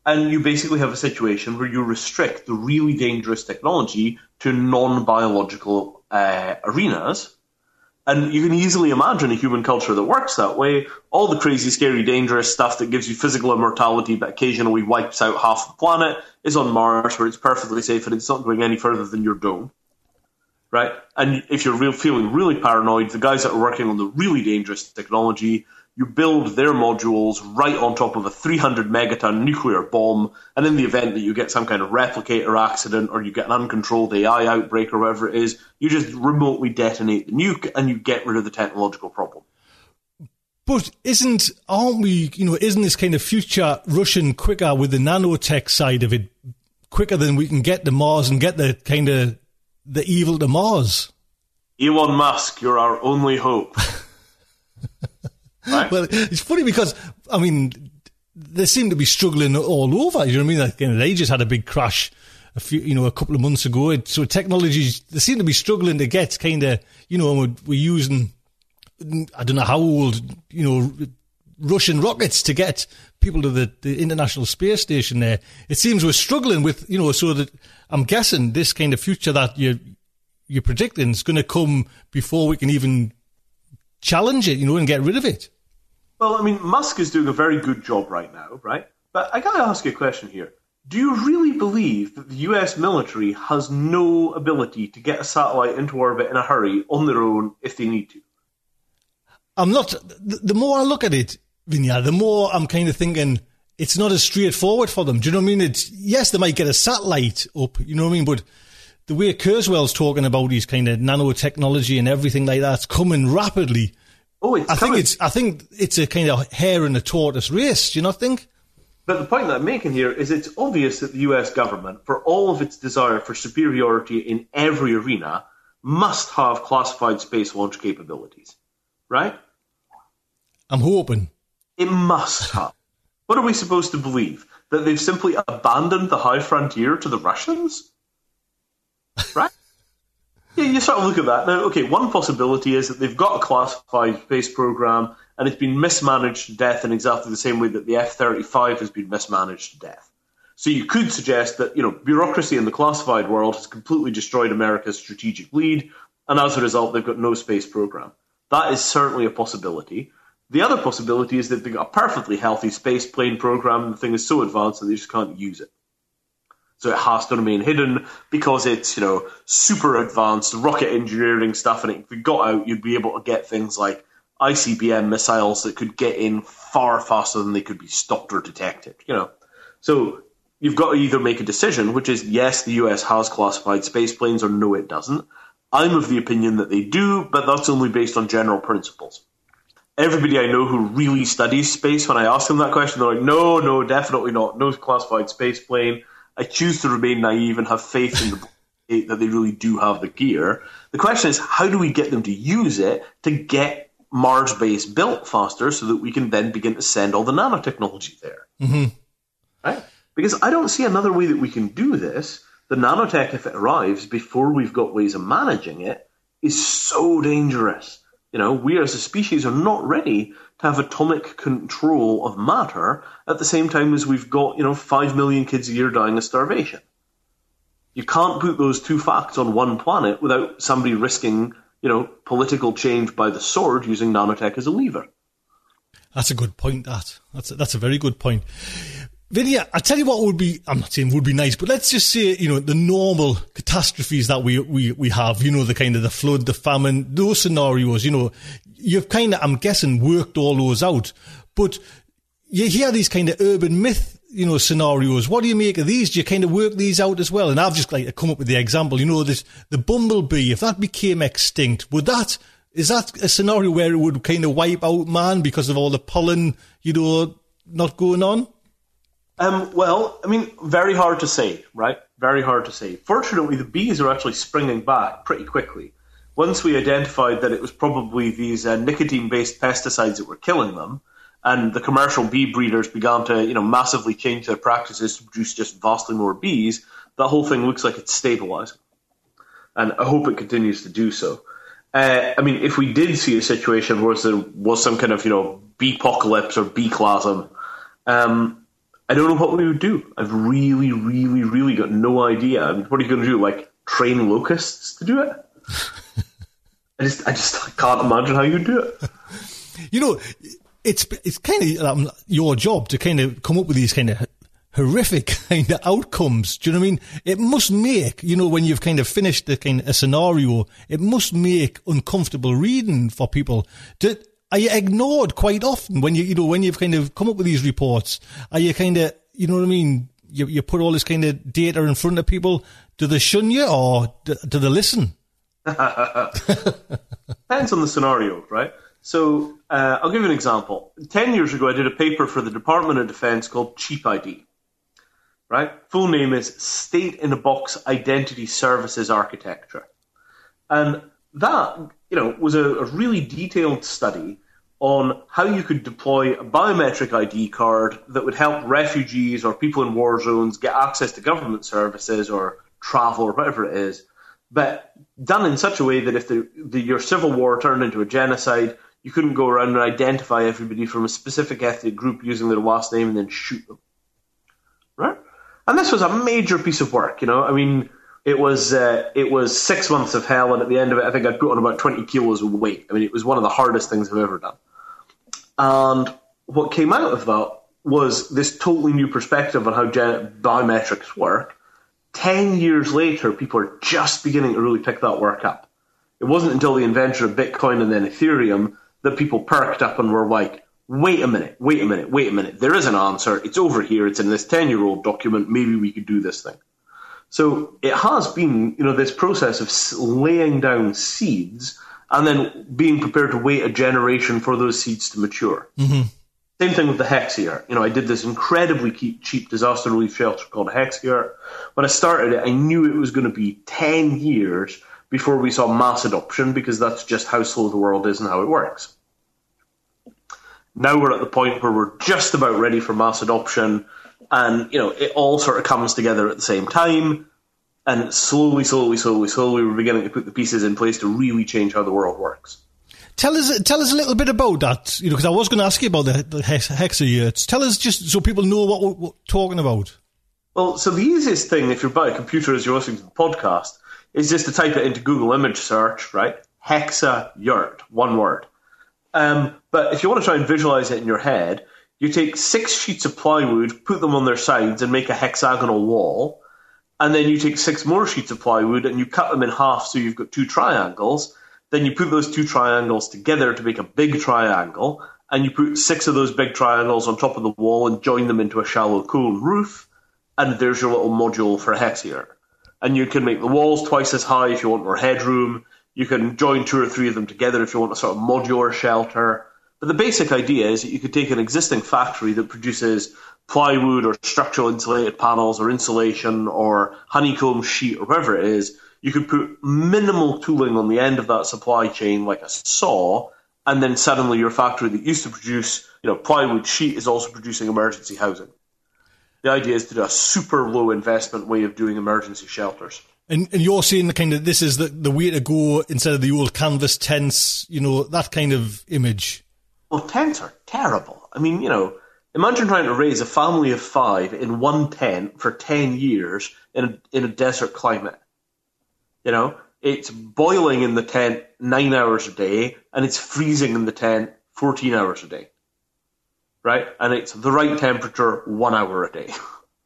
And you basically have a situation where you restrict the really dangerous technology to non-biological arenas. And you can easily imagine a human culture that works that way. All the crazy, scary, dangerous stuff that gives you physical immortality but occasionally wipes out half the planet is on Mars, where it's perfectly safe and it's not going any further than your dome. Right? And if you're feeling really paranoid, the guys that are working on the really dangerous technology, you build their modules right on top of a 300 megaton nuclear bomb, and in the event that you get some kind of replicator accident or you get an uncontrolled AI outbreak or whatever it is, you just remotely detonate the nuke and you get rid of the technological problem. But isn't this kind of future Russian quicker with the nanotech side of it, quicker than we can get to Mars and get the kind of the evil to Mars? Elon Musk, you're our only hope. Right? Well, it's funny because, I mean, they seem to be struggling all over. You know what I mean? Like, they just had a big crash a couple of months ago. So technologies, they seem to be struggling to get kind of, we're using, I don't know how old, Russian rockets to get people to the International Space Station there. It seems we're struggling with, so that I'm guessing this kind of future that you're predicting is going to come before we can even challenge it, and get rid of it. Well, I mean, Musk is doing a very good job right now, right? But I got to ask you a question here. Do you really believe that the US military has no ability to get a satellite into orbit in a hurry on their own if they need to? I'm not. The more I look at it, Vinya, the more I'm kind of thinking it's not as straightforward for them. Do you know what I mean? Yes, they might get a satellite up, you know what I mean? But the way Kurzweil's talking about these kind of nanotechnology and everything like that's coming rapidly. Oh, it's coming. I think it's a kind of hare and a tortoise race. Do you not think? But the point that I'm making here is it's obvious that the US government, for all of its desire for superiority in every arena, must have classified space launch capabilities. Right? I'm hoping. It must have. What are we supposed to believe? That they've simply abandoned the high frontier to the Russians? Right? Yeah, you sort of look at that. Now, okay, one possibility is that they've got a classified space program and it's been mismanaged to death in exactly the same way that the F-35 has been mismanaged to death. So you could suggest that, bureaucracy in the classified world has completely destroyed America's strategic lead, and as a result, they've got no space program. That is certainly a possibility. The other possibility is that they've got a perfectly healthy space plane program, and the thing is so advanced that they just can't use it. So it has to remain hidden because it's, super advanced rocket engineering stuff, and if it got out, you'd be able to get things like ICBM missiles that could get in far faster than they could be stopped or detected, So you've got to either make a decision, which is yes, the US has classified space planes, or no, it doesn't. I'm of the opinion that they do, but that's only based on general principles. Everybody I know who really studies space, when I ask them that question, they're like, no, definitely not. No classified space plane. I choose to remain naive and have faith in that they really do have the gear. The question is, how do we get them to use it to get Mars base built faster so that we can then begin to send all the nanotechnology there? Mm-hmm. Right? Because I don't see another way that we can do this. The nanotech, if it arrives before we've got ways of managing it, is so dangerous. We as a species are not ready to have atomic control of matter at the same time as we've got, 5 million kids a year dying of starvation. You can't put those two facts on one planet without somebody risking, political change by the sword using nanotech as a lever. That's a good point, That's a very good point. Vinya, I tell you what would be, I'm not saying would be nice, but let's just say, the normal catastrophes that we have, the kind of the flood, the famine, those scenarios, you've kind of, I'm guessing, worked all those out. But you hear these kind of urban myth, scenarios. What do you make of these? Do you kind of work these out as well? And I've just come up with the example, the bumblebee, if that became extinct, is that a scenario where it would kind of wipe out man because of all the pollen, not going on? Well, I mean, very hard to say, right? Very hard to say. Fortunately, the bees are actually springing back pretty quickly. Once we identified that it was probably these nicotine-based pesticides that were killing them, and the commercial bee breeders began to, massively change their practices to produce just vastly more bees, that whole thing looks like it's stabilizing. And I hope it continues to do so. I mean, if we did see a situation where there was some kind of, bee-apocalypse or bee-clasm, I don't know what we would do. I've really, really, really got no idea. I mean, what are you going to do? Like, train locusts to do it? I just can't imagine how you do it. You know, it's kind of your job to kind of come up with these kind of horrific kind of outcomes. Do you know what I mean? It must make, you know, when you've kind of finished the kind of a scenario, it must make uncomfortable reading for people. Are you ignored quite often when when you've kind of come up with these reports? Are you kind of, you know what I mean? You put all this kind of data in front of people. Do they shun you or do they listen? Depends on the scenario, right? So I'll give you an example. 10 years ago, I did a paper for the Department of Defense called Cheap ID. Right? Full name is State-in-a-Box Identity Services Architecture. And that, was a really detailed study on how you could deploy a biometric ID card that would help refugees or people in war zones get access to government services or travel or whatever it is, but done in such a way that if your civil war turned into a genocide, you couldn't go around and identify everybody from a specific ethnic group using their last name and then shoot them. Right? And this was a major piece of work, I mean, it was 6 months of hell, and at the end of it, I think I'd put on about 20 kilos of weight. I mean, it was one of the hardest things I've ever done. And what came out of that was this totally new perspective on how biometrics work. 10 years later, people are just beginning to really pick that work up. It wasn't until the invention of Bitcoin and then Ethereum that people perked up and were like, wait a minute. There is an answer. It's over here. It's in this 10-year-old document. Maybe we could do this thing. So it has been, this process of laying down seeds and then being prepared to wait a generation for those seeds to mature. Mm-hmm. Same thing with the Hexier. I did this incredibly cheap disaster relief shelter called Hexier. When I started it, I knew it was going to be 10 years before we saw mass adoption, because that's just how slow the world is and how it works. Now we're at the point where we're just about ready for mass adoption, and it all sort of comes together at the same time, and slowly we're beginning to put the pieces in place to really change how the world works. Tell us a little bit about that, because I was going to ask you about the Hexier. Tell us, just so people know what we're talking about. Well, so the easiest thing, if you're by a computer as you're listening to the podcast, is just to type it into Google image search, right? Hexa-yurt, one word. But if you want to try and visualize it in your head, you take 6 sheets of plywood, put them on their sides and make a hexagonal wall. And then you take 6 more sheets of plywood and you cut them in half so you've got 2 triangles. Then you put those 2 triangles together to make a big triangle. And you put 6 of those big triangles on top of the wall and join them into a shallow cone roof. And there's your little module for a Hexier. And you can make the walls twice as high if you want more headroom. You can join 2 or 3 of them together if you want a sort of modular shelter. But the basic idea is that you could take an existing factory that produces plywood or structural insulated panels or insulation or honeycomb sheet or whatever it is. You could put minimal tooling on the end of that supply chain like a saw, and then suddenly your factory that used to produce plywood sheet is also producing emergency housing. The idea is to do a super low investment way of doing emergency shelters. And you're saying this is the way to go instead of the old canvas tents, that kind of image. Well, tents are terrible. I mean, imagine trying to raise a family of 5 in one tent for 10 years in a desert climate. It's boiling in the tent 9 hours a day, and it's freezing in the tent 14 hours a day. Right? And it's the right temperature 1 hour a day.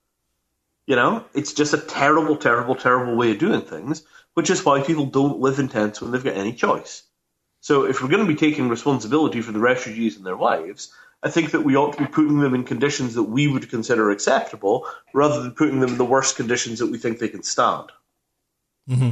It's just a terrible, terrible, terrible way of doing things, which is why people don't live in tents when they've got any choice. So if we're going to be taking responsibility for the refugees and their lives, I think that we ought to be putting them in conditions that we would consider acceptable, rather than putting them in the worst conditions that we think they can stand. Mm-hmm.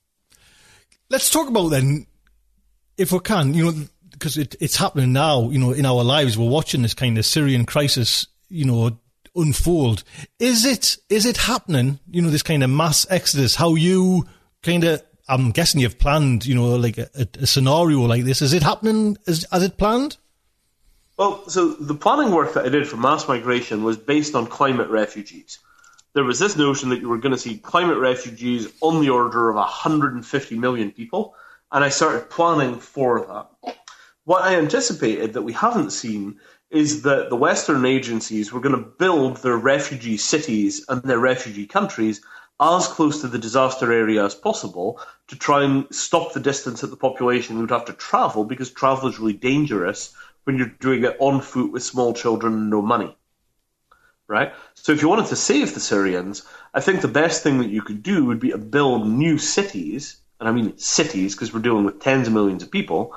Let's talk about then, if we can, because it's happening now, in our lives. We're watching this kind of Syrian crisis, unfold. Is it happening, this kind of mass exodus? How you kind of, I'm guessing you've planned, like a scenario like this. Is it happening as it planned? Well, so the planning work that I did for mass migration was based on climate refugees. There was this notion that you were going to see climate refugees on the order of 150 million people, and I started planning for that. What I anticipated that we haven't seen is that the Western agencies were going to build their refugee cities and their refugee countries as close to the disaster area as possible to try and stop the distance that the population would have to travel, because travel is really dangerous when you're doing it on foot with small children and no money. Right? So if you wanted to save the Syrians, I think the best thing that you could do would be to build new cities, and I mean cities because we're dealing with tens of millions of people,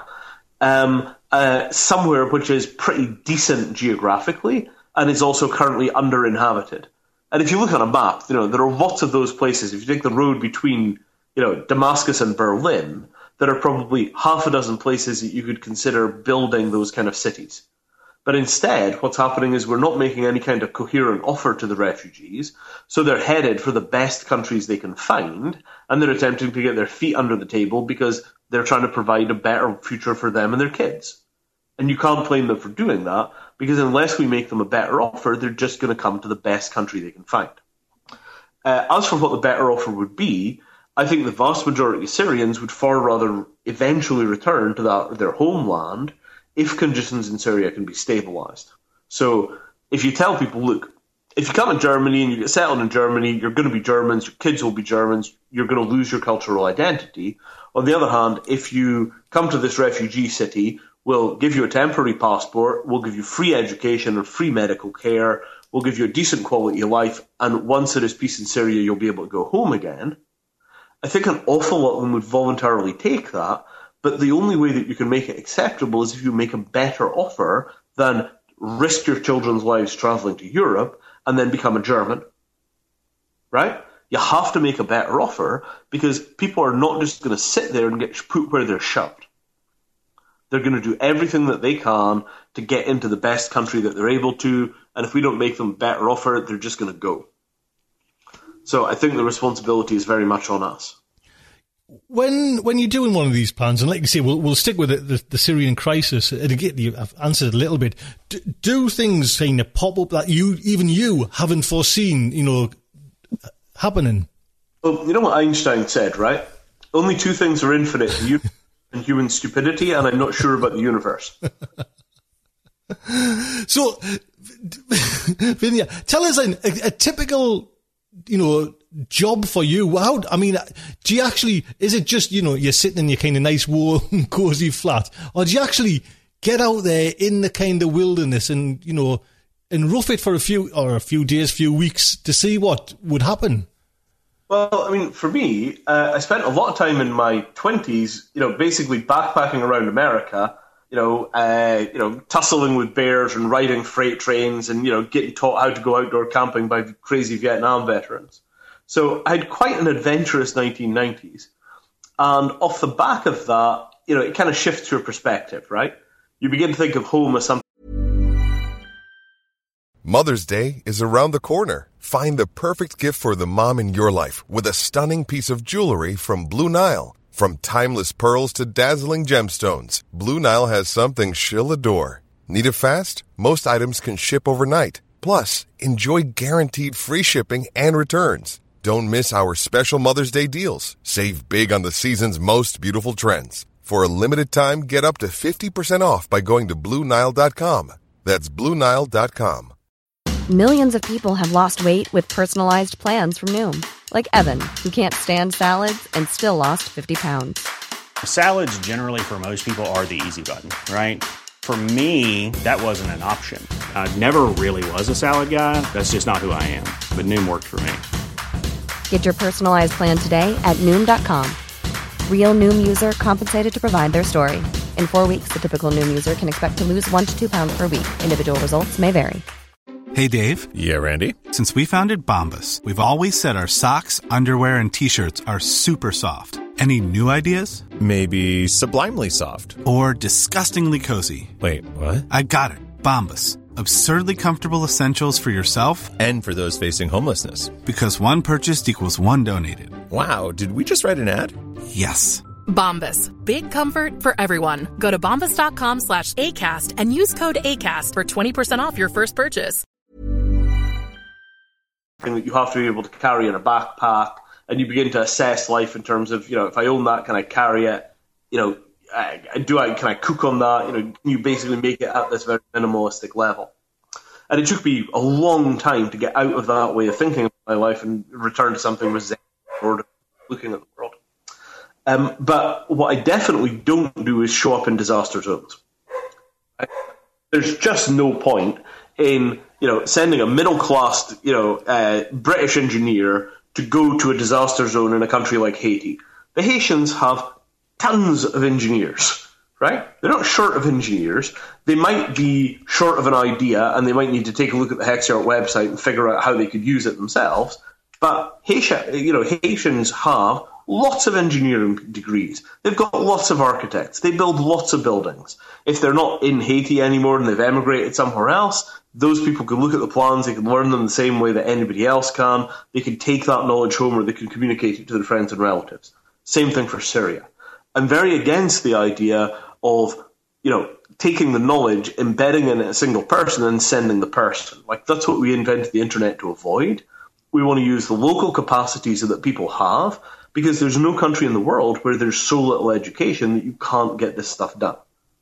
somewhere which is pretty decent geographically and is also currently under-inhabited. And if you look on a map, there are lots of those places. If you take the road between, Damascus and Berlin, there are probably half a dozen places that you could consider building those kind of cities. But instead, what's happening is we're not making any kind of coherent offer to the refugees, so they're headed for the best countries they can find, and they're attempting to get their feet under the table because they're trying to provide a better future for them and their kids. And you can't blame them for doing that, because unless we make them a better offer, they're just going to come to the best country they can find. As for what the better offer would be, I think the vast majority of Syrians would far rather eventually return to their homeland if conditions in Syria can be stabilised. So if you tell people, look, if you come to Germany and you get settled in Germany, you're going to be Germans, your kids will be Germans, you're going to lose your cultural identity. On the other hand, if you come to this refugee city, we'll give you a temporary passport, we'll give you free education and free medical care, we'll give you a decent quality of life, and once there is peace in Syria, you'll be able to go home again. I think an awful lot of them would voluntarily take that, but the only way that you can make it acceptable is if you make a better offer than risk your children's lives travelling to Europe and then become a German, right? You have to make a better offer, because people are not just going to sit there and get put where they're shoved. They're going to do everything that they can to get into the best country that they're able to, and if we don't make them a better offer, they're just going to go. So I think the responsibility is very much on us. When you're doing one of these plans, and like you say, we'll stick with the Syrian crisis, and again, you've answered it a little bit. Do things kind of pop up that you haven't foreseen, happening? Well, you know what Einstein said, right? Only two things are infinite: and human stupidity, and I'm not sure about the universe. So, Vinya, tell us a typical, job for you. Do you actually, is it just, you're sitting in your kind of nice, warm, cozy flat, or do you actually get out there in the kind of wilderness and, and rough it for a few days, few weeks to see what would happen? Well, for me, I spent a lot of time in my 20s, basically backpacking around America, tussling with bears and riding freight trains and, getting taught how to go outdoor camping by crazy Vietnam veterans. So I had quite an adventurous 1990s. And off the back of that, it kind of shifts your perspective, right? You begin to think of home as something. Mother's Day is around the corner. Find the perfect gift for the mom in your life with a stunning piece of jewelry from Blue Nile. From timeless pearls to dazzling gemstones, Blue Nile has something she'll adore. Need it fast? Most items can ship overnight. Plus, enjoy guaranteed free shipping and returns. Don't miss our special Mother's Day deals. Save big on the season's most beautiful trends. For a limited time, get up to 50% off by going to BlueNile.com. That's BlueNile.com. Millions of people have lost weight with personalized plans from Noom. Like Evan, who can't stand salads and still lost 50 pounds. Salads generally for most people are the easy button, right? For me, that wasn't an option. I never really was a salad guy. That's just not who I am. But Noom worked for me. Get your personalized plan today at Noom.com. Real Noom user compensated to provide their story. In 4 weeks, the typical Noom user can expect to lose 1 to 2 pounds per week. Individual results may vary. Hey, Dave. Yeah, Randy. Since we founded Bombas, we've always said our socks, underwear, and T-shirts are super soft. Any new ideas? Maybe sublimely soft. Or disgustingly cozy. Wait, what? I got it. Bombas. Absurdly comfortable essentials for yourself and for those facing homelessness. Because one purchased equals one donated. Wow, did we just write an ad? Yes. Bombas. Big comfort for everyone. Go to bombas.com/ACAST and use code ACAST for 20% off your first purchase. You have to be able to carry in a backpack, and you begin to assess life in terms of, if I own that, can I carry it? can I cook on that? Can you basically make it at this very minimalistic level? And it took me a long time to get out of that way of thinking of my life and return to something with Zen or looking at the world. But what I definitely don't do is show up in disaster zones. There's just no point in sending a middle-class British engineer to go to a disaster zone in a country like Haiti. The Haitians have tons of engineers, right? They're not short of engineers. They might be short of an idea, and they might need to take a look at the Hexyart website and figure out how they could use it themselves. But Haitians have lots of engineering degrees. They've got lots of architects. They build lots of buildings. If they're not in Haiti anymore and they've emigrated somewhere else, those people can look at the plans, they can learn them the same way that anybody else can. They can take that knowledge home, or they can communicate it to their friends and relatives. Same thing for Syria. I'm very against the idea of, taking the knowledge, embedding in a single person and sending the person. Like, that's what we invented the internet to avoid. We want to use the local capacities that people have, because there's no country in the world where there's so little education that you can't get this stuff done.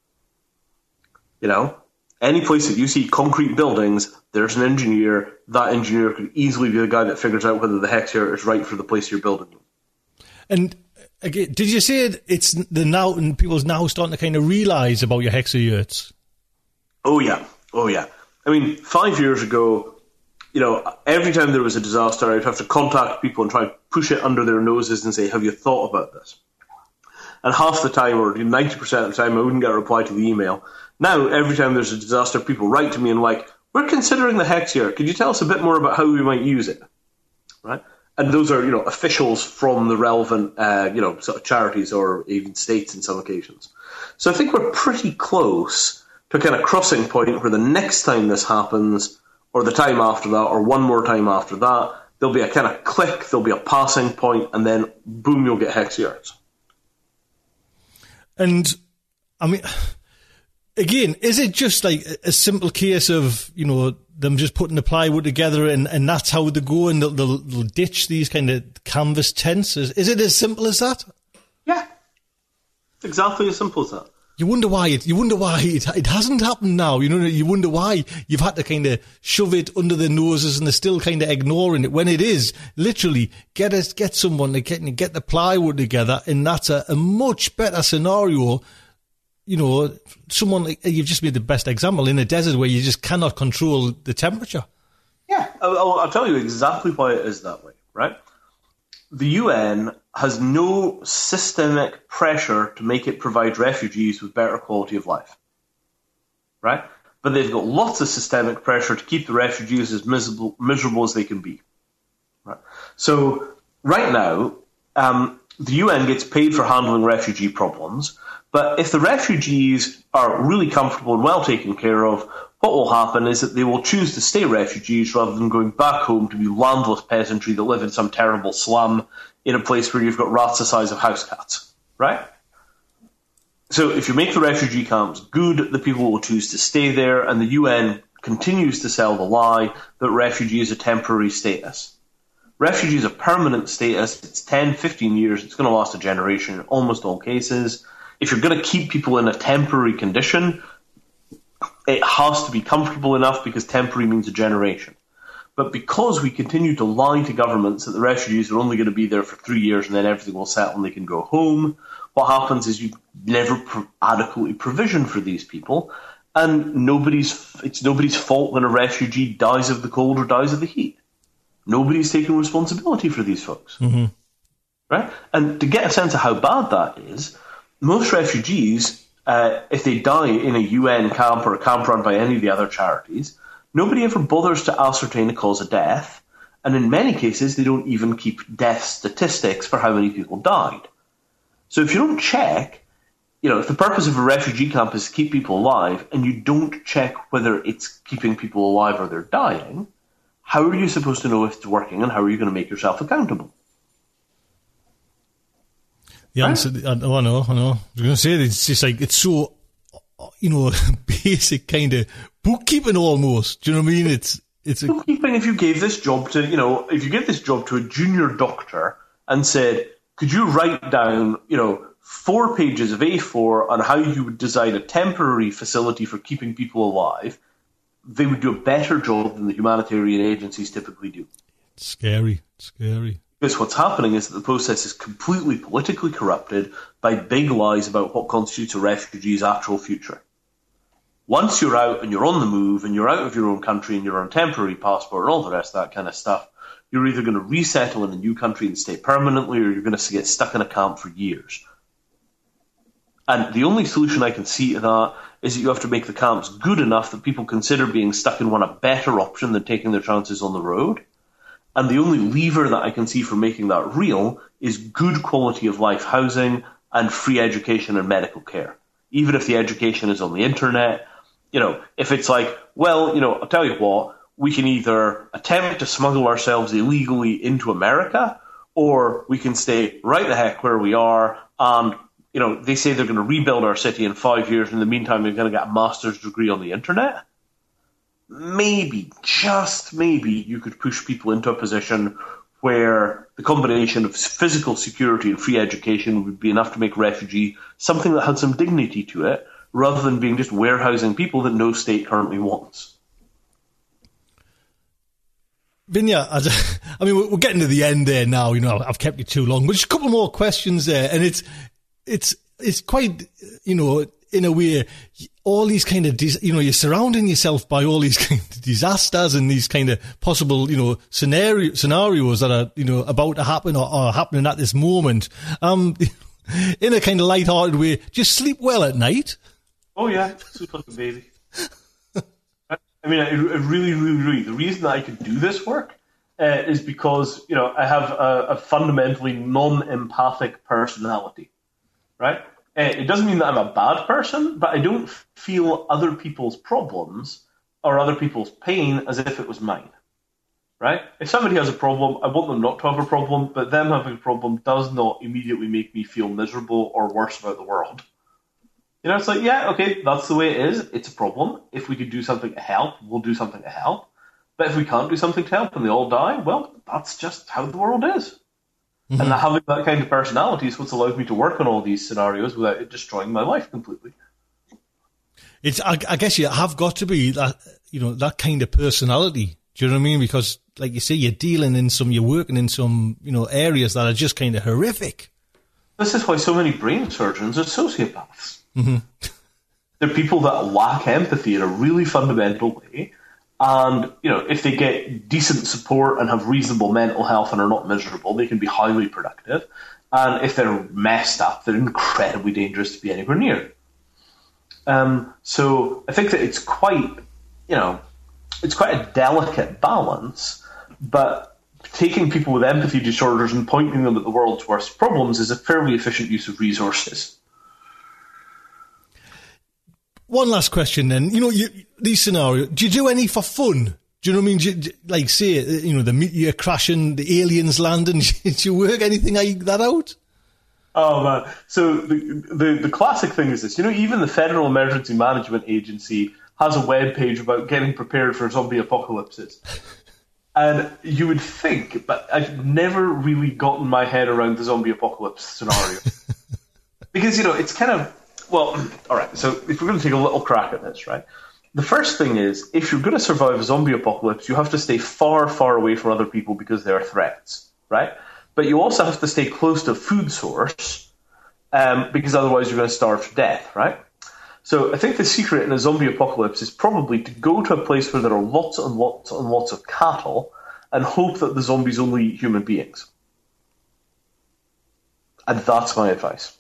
Any place that you see concrete buildings, there's an engineer. That engineer could easily be the guy that figures out whether the Hexyart is right for the place you're building. And again, did you say it's now, and people's now starting to kind of realise about your Hexyarts? Oh yeah. I mean, 5 years ago, every time there was a disaster, I'd have to contact people and try and push it under their noses and say, have you thought about this? And half the time, or 90% of the time, I wouldn't get a reply to the email. Now, every time there's a disaster, people write to me and we're considering the Hexyart. Could you tell us a bit more about how we might use it? Right? And those are, officials from the relevant, sort of charities or even states in some occasions. So I think we're pretty close to a kind of crossing point where the next time this happens, or the time after that, or one more time after that, there'll be a kind of click, there'll be a passing point, and then boom, you'll get Hexyarts. And, I mean, again, is it just like a simple case of, them just putting the plywood together and that's how they go, and they'll ditch these kind of canvas tents? Is it as simple as that? Yeah. Exactly as simple as that. You wonder why it hasn't happened now. You wonder why you've had to kind of shove it under their noses and they're still kind of ignoring it, when it is literally get someone to get the plywood together, and that's a much better scenario. Someone like, you've just made the best example, in a desert where you just cannot control the temperature. Yeah, I'll tell you exactly why it is that way, right? The UN has no systemic pressure to make it provide refugees with better quality of life, right? But they've got lots of systemic pressure to keep the refugees as miserable as they can be, right? So right now, the UN gets paid for handling refugee problems, but if the refugees are really comfortable and well taken care of, what will happen is that they will choose to stay refugees rather than going back home to be landless peasantry that live in some terrible slum in a place where you've got rats the size of house cats, right? So if you make the refugee camps good, the people will choose to stay there, and the UN continues to sell the lie that refugee is a temporary status. Refugee is a permanent status. It's 10, 15 years. It's going to last a generation in almost all cases. If you're going to keep people in a temporary condition, it has to be comfortable enough, because temporary means a generation. But because we continue to lie to governments that the refugees are only going to be there for 3 years and then everything will settle and they can go home, what happens is you never adequately provision for these people, and it's nobody's fault when a refugee dies of the cold or dies of the heat. Nobody's taking responsibility for these folks. Mm-hmm. Right? And to get a sense of how bad that is, most refugees, if they die in a UN camp or a camp run by any of the other charities, nobody ever bothers to ascertain the cause of death, and in many cases they don't even keep death statistics for how many people died. So if you don't check, if the purpose of a refugee camp is to keep people alive, and you don't check whether it's keeping people alive or they're dying, how are you supposed to know if it's working, and how are you going to make yourself accountable? The answer, I know. I was going to say, it's just like, it's so, basic kind of bookkeeping almost. Do you know what I mean? It's bookkeeping. If you gave this job to, a junior doctor and said, could you write down, 4 pages of A4 on how you would design a temporary facility for keeping people alive, they would do a better job than the humanitarian agencies typically do. It's scary. It's scary. Because what's happening is that the process is completely politically corrupted by big lies about what constitutes a refugee's actual future. Once you're out and you're on the move and you're out of your own country and you're on a temporary passport and all the rest of that kind of stuff, you're either going to resettle in a new country and stay permanently, or you're going to get stuck in a camp for years. And the only solution I can see to that is that you have to make the camps good enough that people consider being stuck in one a better option than taking their chances on the road. And the only lever that I can see for making that real is good quality of life housing and free education and medical care. Even if the education is on the internet, if it's like, well, I'll tell you what, we can either attempt to smuggle ourselves illegally into America, or we can stay right the heck where we are. And, they say they're going to rebuild our city in 5 years. In the meantime, we're going to get a master's degree on the internet. Maybe, just maybe, you could push people into a position where the combination of physical security and free education would be enough to make refugee something that had some dignity to it, rather than being just warehousing people that no state currently wants. Vinya, we're getting to the end there now. I've kept you too long, but just a couple more questions there, and it's quite, in a way, all these kind of, you're surrounding yourself by all these kind of disasters and these kind of possible, scenarios that are, about to happen or are happening at this moment. In a kind of light-hearted way, just sleep well at night. Oh yeah, sleep like a baby. I really, the reason that I could do this work is because, I have a fundamentally non-empathic personality, right? It doesn't mean that I'm a bad person, but I don't feel other people's problems or other people's pain as if it was mine, right? If somebody has a problem, I want them not to have a problem, but them having a problem does not immediately make me feel miserable or worse about the world. It's like, yeah, okay, that's the way it is. It's a problem. If we could do something to help, we'll do something to help. But if we can't do something to help and they all die, well, that's just how the world is. Mm-hmm. And having that kind of personality is what's allowed me to work on all these scenarios without it destroying my life completely. I guess you have got to be that, that kind of personality. Do you know what I mean? Because, like you say, you're working in some, areas that are just kind of horrific. This is why so many brain surgeons are sociopaths. Mm-hmm. They're people that lack empathy in a really fundamental way. And, if they get decent support and have reasonable mental health and are not miserable, they can be highly productive. And if they're messed up, they're incredibly dangerous to be anywhere near. So I think that it's quite a delicate balance, but taking people with empathy disorders and pointing them at the world's worst problems is a fairly efficient use of resources. One last question then. These scenarios, do you do any for fun? Do you know what I mean? Like, say, the meteor crashing, the aliens landing, do you work anything like that out? Oh, man. So the classic thing is this. Even the Federal Emergency Management Agency has a webpage about getting prepared for zombie apocalypses. And you would think, but I've never really gotten my head around the zombie apocalypse scenario. Because, it's kind of, well, all right, so if we're going to take a little crack at this, right? The first thing is, if you're going to survive a zombie apocalypse, you have to stay far, far away from other people because they are threats, right? But you also have to stay close to a food source because otherwise you're going to starve to death, right? So I think the secret in a zombie apocalypse is probably to go to a place where there are lots and lots and lots of cattle and hope that the zombies only eat human beings. And that's my advice.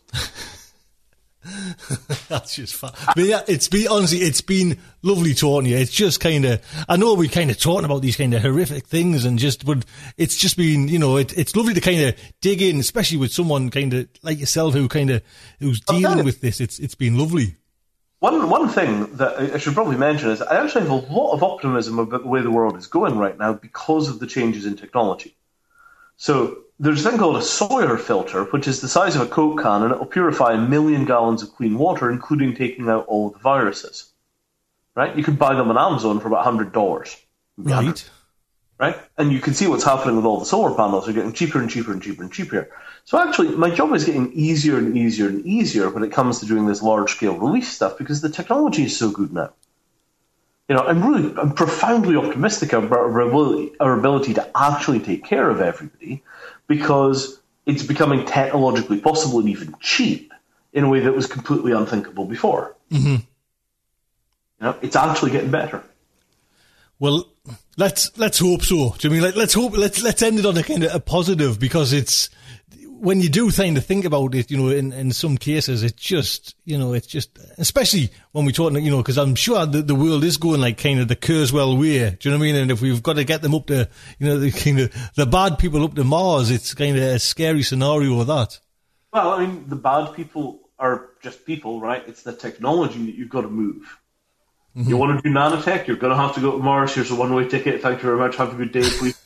That's just fun. But yeah, it's been lovely talking to you. It's just kind of, I know we're kind of talking about these kind of horrific things and but it's just been, it's lovely to kind of dig in, especially with someone kind of like yourself who's dealing with this. It's been lovely. One thing that I should probably mention is I actually have a lot of optimism about the way the world is going right now because of the changes in technology. So there's a thing called a Sawyer filter, which is the size of a Coke can, and it will purify 1 million gallons of clean water, including taking out all of the viruses. Right? You could buy them on Amazon for about $100. Right. right? And you can see what's happening with all the solar panels. They're getting cheaper and cheaper and cheaper and cheaper. So actually, my job is getting easier and easier and easier when it comes to doing this large-scale release stuff because the technology is so good now. I'm profoundly optimistic about our ability to actually take care of everybody because it's becoming technologically possible and even cheap in a way that was completely unthinkable before. Mm-hmm. It's actually getting better. Well, let's hope so. Do you mean let's end it on a kind of a positive because it's when you do kind of think about it, in some cases it's just especially when we're talking, because I'm sure the world is going like kind of the Kurzweil way. Do you know what I mean? And if we've got to get them up to, the bad people up to Mars, it's kind of a scary scenario with that. Well, I mean, the bad people are just people, right? It's the technology that you've got to move. Mm-hmm. You want to do nanotech, you're going to have to go to Mars. Here's a one-way ticket. Thank you very much. Have a good day, please.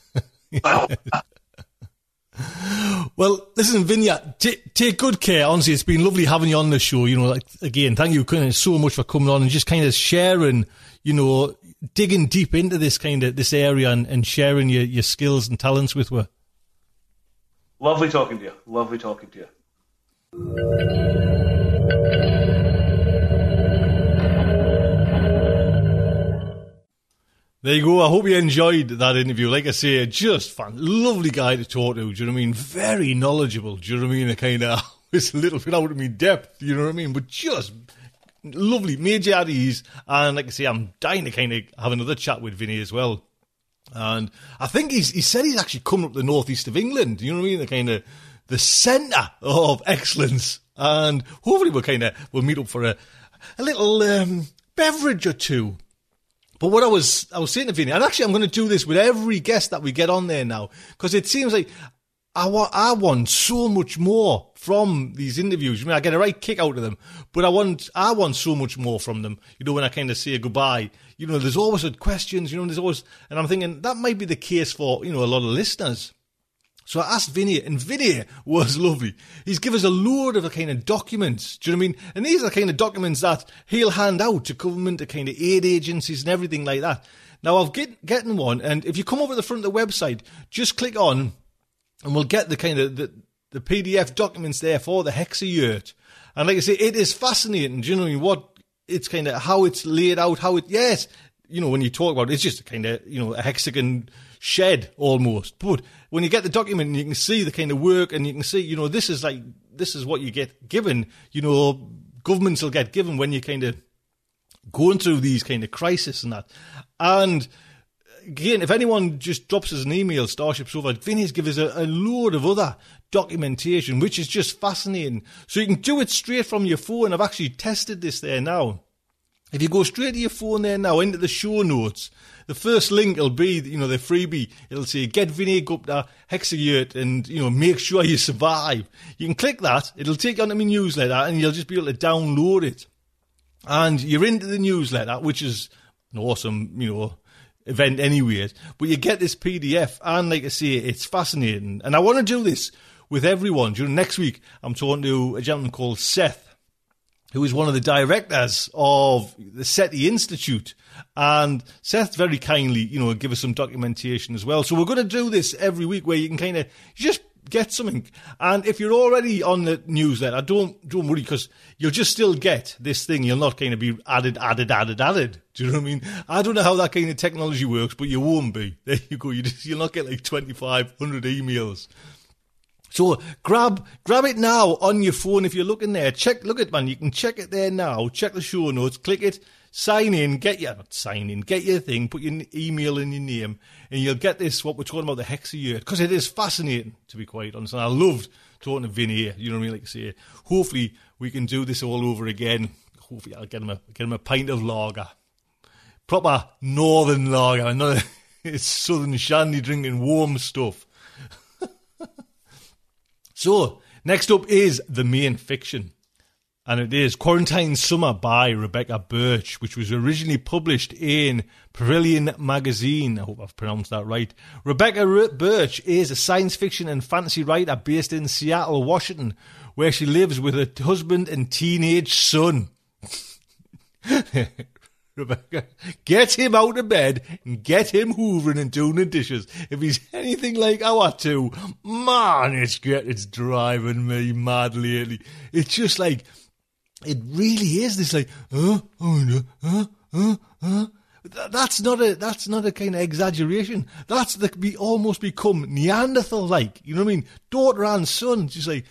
Well, listen, Vinya, take good care. Honestly, it's been lovely having you on the show. Again, thank you so much for coming on and just kind of sharing, digging deep into this area and sharing your skills and talents with us. Lovely talking to you. There you go. I hope you enjoyed that interview. Like I say, just fun. Lovely guy to talk to. Do you know what I mean? Very knowledgeable. Do you know what I mean? Kind of, it's a little bit out of me depth. You know what I mean? But just lovely. Made you at ease. And like I say, I'm dying to kind of have another chat with Vinny as well. And I think he said he's actually coming up the northeast of England. You know what I mean? The kind of the centre of excellence. And hopefully we'll meet up for a little beverage or two. But what I was saying to Vinny, and actually I'm going to do this with every guest that we get on there now, because it seems like I want so much more from these interviews. I mean, I get a right kick out of them, but I want so much more from them. When I kind of say goodbye, there's always questions, there's always, and I'm thinking that might be the case for, a lot of listeners. So I asked Vinny, and Vinny was lovely. He's given us a load of kind of documents, do you know what I mean? And these are the kind of documents that he'll hand out to government, to kind of aid agencies and everything like that. Now, I've getting one, and if you come over to the front of the website, just click on, and we'll get the kind of the PDF documents there for the Hexayurt. And like I say, it is fascinating, do you know what it's kind of, how it's laid out, yes, when you talk about it, it's just a kind of, a hexagon shed almost. But when you get the document and you can see the kind of work and you can see, this is what you get given, governments will get given when you kind of going through these kind of crises and that. And again, if anyone just drops us an email, StarshipSofa, Vinny's give us a load of other documentation, which is just fascinating. So you can do it straight from your phone. I've actually tested this there now. If you go straight to your phone there now, into the show notes, the first link will be, the freebie. It'll say, get Vinny Gupta Hexayurt and, make sure you survive. You can click that. It'll take you onto my newsletter and you'll just be able to download it. And you're into the newsletter, which is an awesome, event anyway. But you get this PDF and, like I say, it's fascinating. And I want to do this with everyone. Next week, I'm talking to a gentleman called Seth, who is one of the directors of the SETI Institute. And Seth very kindly, give us some documentation as well. So we're going to do this every week where you can kind of just get something. And if you're already on the newsletter, don't worry, because you'll just still get this thing. You'll not kind of be added. Do you know what I mean? I don't know how that kind of technology works, but you won't be. There you go. You'll not get like 2,500 emails. So grab it now on your phone if you're looking there. You can check it there now. Check the show notes, click it, get your thing, put your email and your name, and you'll get this, what we're talking about, the Hexayurt, because it is fascinating, to be quite honest. And I loved talking to Vinny here, you know what I mean, like I say. Hopefully we can do this all over again. Hopefully I'll get him a pint of lager. Proper northern lager, not a southern shandy drinking warm stuff. So, next up is the main fiction, and it is Quarantine Summer by Rebecca Birch, which was originally published in Pavilion magazine. I hope I've pronounced that right. Rebecca Birch is a science fiction and fantasy writer based in Seattle, Washington, where she lives with her husband and teenage son. Rebecca, get him out of bed and get him hoovering and doing the dishes. If he's anything like our two, man, it's driving me mad lately. It's just like, it really is this like, That's not a kind of exaggeration. That's we almost become Neanderthal-like. You know what I mean? Daughter and son, just like,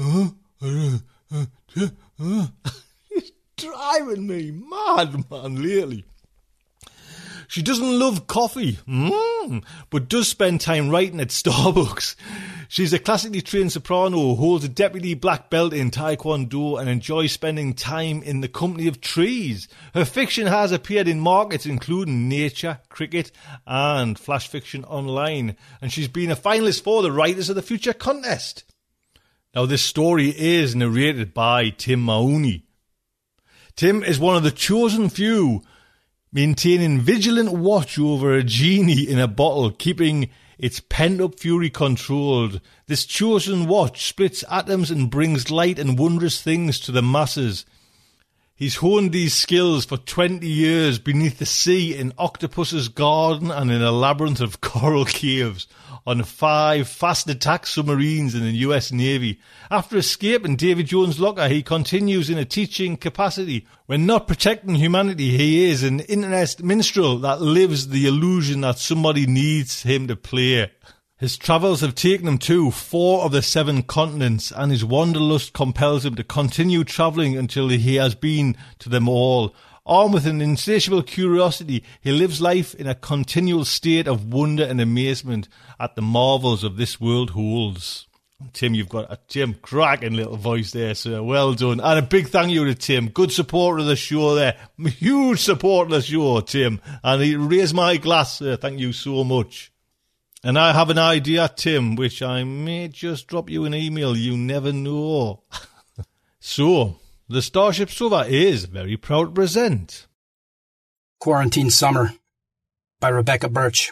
it's driving me mad, man, lately. She doesn't love coffee, but does spend time writing at Starbucks. She's a classically trained soprano, holds a deputy black belt in Taekwondo and enjoys spending time in the company of trees. Her fiction has appeared in markets including Nature, Cricket and Flash Fiction Online. And she's been a finalist for the Writers of the Future contest. Now this story is narrated by Tim Mahoney. Tim is one of the chosen few maintaining vigilant watch over a genie in a bottle, keeping its pent-up fury controlled. This chosen watch splits atoms and brings light and wondrous things to the masses. He's honed these skills for 20 years beneath the sea, in Octopus's garden and in a labyrinth of coral caves, on 5 fast attack submarines in the US Navy. After escaping Davy Jones' locker, he continues in a teaching capacity. When not protecting humanity, he is an internet minstrel that lives the illusion that somebody needs him to play. His travels have taken him to 4 of the 7 continents, and his wanderlust compels him to continue travelling until he has been to them all. Armed with an insatiable curiosity, he lives life in a continual state of wonder and amazement at the marvels of this world holds. Tim, you've got a cracking little voice there, sir. Well done. And a big thank you to Tim. Good supporter of the show there. Huge supporter of the show, Tim. And he raised my glass, sir. Thank you so much. And I have an idea, Tim, which I may just drop you an email. You never know. So, the Starship Sofa is very proud to present Quarantine Summer by Rebecca Birch.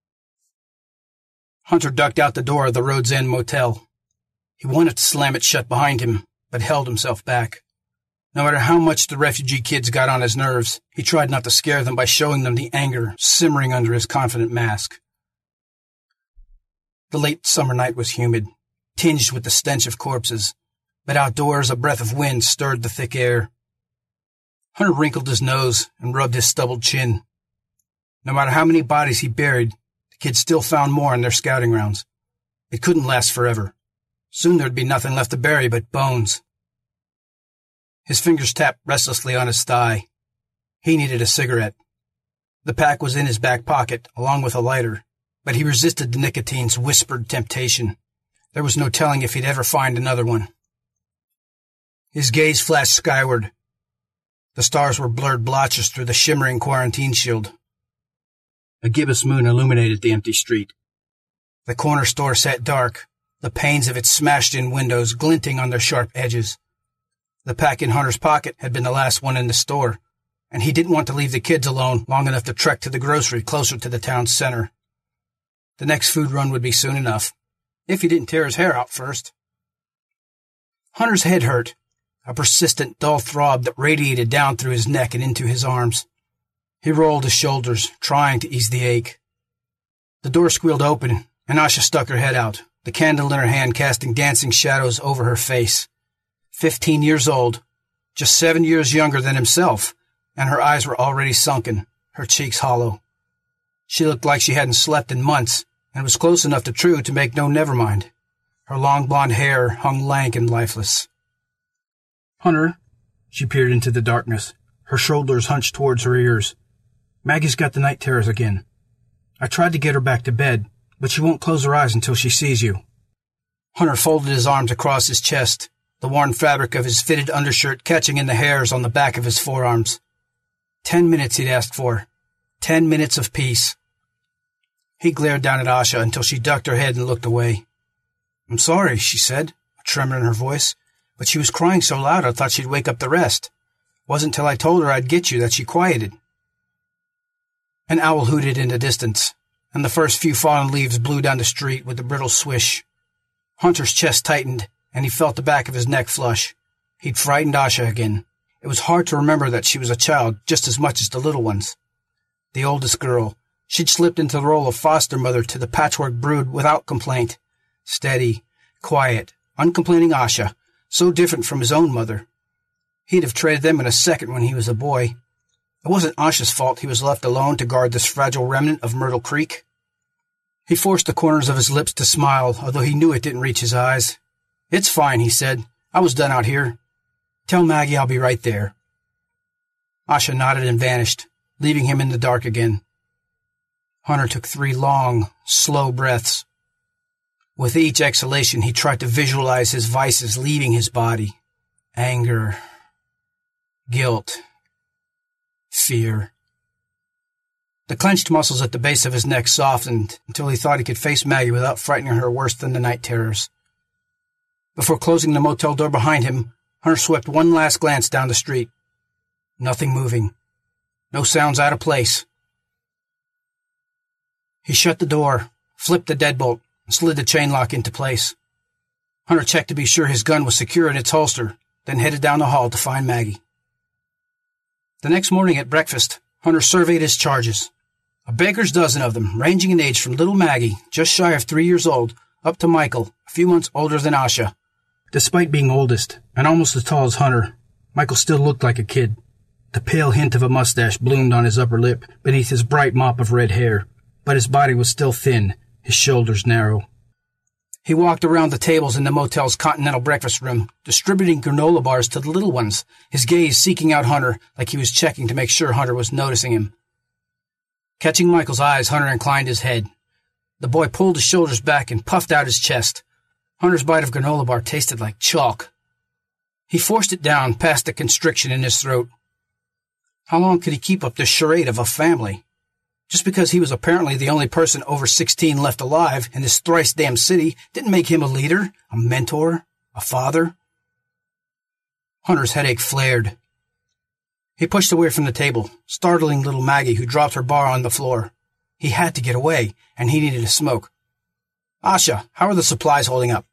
Hunter ducked out the door of the Road's End Motel. He wanted to slam it shut behind him, but held himself back. No matter how much the refugee kids got on his nerves, he tried not to scare them by showing them the anger simmering under his confident mask. The late summer night was humid, tinged with the stench of corpses, but outdoors a breath of wind stirred the thick air. Hunter wrinkled his nose and rubbed his stubbled chin. No matter how many bodies he buried, the kids still found more in their scouting rounds. It couldn't last forever. Soon there'd be nothing left to bury but bones. His fingers tapped restlessly on his thigh. He needed a cigarette. The pack was in his back pocket, along with a lighter, but he resisted the nicotine's whispered temptation. There was no telling if he'd ever find another one. His gaze flashed skyward. The stars were blurred blotches through the shimmering quarantine shield. A gibbous moon illuminated the empty street. The corner store sat dark, the panes of its smashed-in windows glinting on their sharp edges. The pack in Hunter's pocket had been the last one in the store, and he didn't want to leave the kids alone long enough to trek to the grocery closer to the town's center. The next food run would be soon enough, if he didn't tear his hair out first. Hunter's head hurt, a persistent dull throb that radiated down through his neck and into his arms. He rolled his shoulders, trying to ease the ache. The door squealed open, and Asha stuck her head out, the candle in her hand casting dancing shadows over her face. 15 years old, just 7 years younger than himself, and her eyes were already sunken, her cheeks hollow. She looked like she hadn't slept in months, and was close enough to true to make no nevermind. Her long blonde hair hung lank and lifeless. "Hunter," she peered into the darkness, her shoulders hunched towards her ears. "Maggie's got the night terrors again. I tried to get her back to bed, but she won't close her eyes until she sees you." Hunter folded his arms across his chest, the worn fabric of his fitted undershirt catching in the hairs on the back of his forearms. 10 minutes he'd asked for. 10 minutes of peace. He glared down at Asha until she ducked her head and looked away. "I'm sorry," she said, a tremor in her voice, "but she was crying so loud I thought she'd wake up the rest. Wasn't till I told her I'd get you that she quieted." An owl hooted in the distance, and the first few fallen leaves blew down the street with a brittle swish. Hunter's chest tightened, and he felt the back of his neck flush. He'd frightened Asha again. It was hard to remember that she was a child just as much as the little ones. The oldest girl, she'd slipped into the role of foster mother to the patchwork brood without complaint. Steady, quiet, uncomplaining Asha, so different from his own mother. He'd have traded them in a second when he was a boy. It wasn't Asha's fault he was left alone to guard this fragile remnant of Myrtle Creek. He forced the corners of his lips to smile, although he knew it didn't reach his eyes. "It's fine," he said. "I was done out here. Tell Maggie I'll be right there." Asha nodded and vanished, leaving him in the dark again. Hunter took 3 long, slow breaths. With each exhalation, he tried to visualize his vices leaving his body. Anger, guilt, fear. The clenched muscles at the base of his neck softened until he thought he could face Maggie without frightening her worse than the night terrors. Before closing the motel door behind him, Hunter swept one last glance down the street. Nothing moving. No sounds out of place. He shut the door, flipped the deadbolt, and slid the chain lock into place. Hunter checked to be sure his gun was secure in its holster, then headed down the hall to find Maggie. The next morning at breakfast, Hunter surveyed his charges. A baker's dozen of them, ranging in age from little Maggie, just shy of 3 years old, up to Michael, a few months older than Asha. Despite being oldest, and almost as tall as Hunter, Michael still looked like a kid. The pale hint of a mustache bloomed on his upper lip beneath his bright mop of red hair, but his body was still thin, his shoulders narrow. He walked around the tables in the motel's continental breakfast room, distributing granola bars to the little ones, his gaze seeking out Hunter like he was checking to make sure Hunter was noticing him. Catching Michael's eyes, Hunter inclined his head. The boy pulled his shoulders back and puffed out his chest. Hunter's bite of granola bar tasted like chalk. He forced it down past the constriction in his throat. How long could he keep up this charade of a family? Just because he was apparently the only person over 16 left alive in this thrice-damned city didn't make him a leader, a mentor, a father. Hunter's headache flared. He pushed away from the table, startling little Maggie, who dropped her bar on the floor. He had to get away, and he needed a smoke. "Asha, how are the supplies holding up?"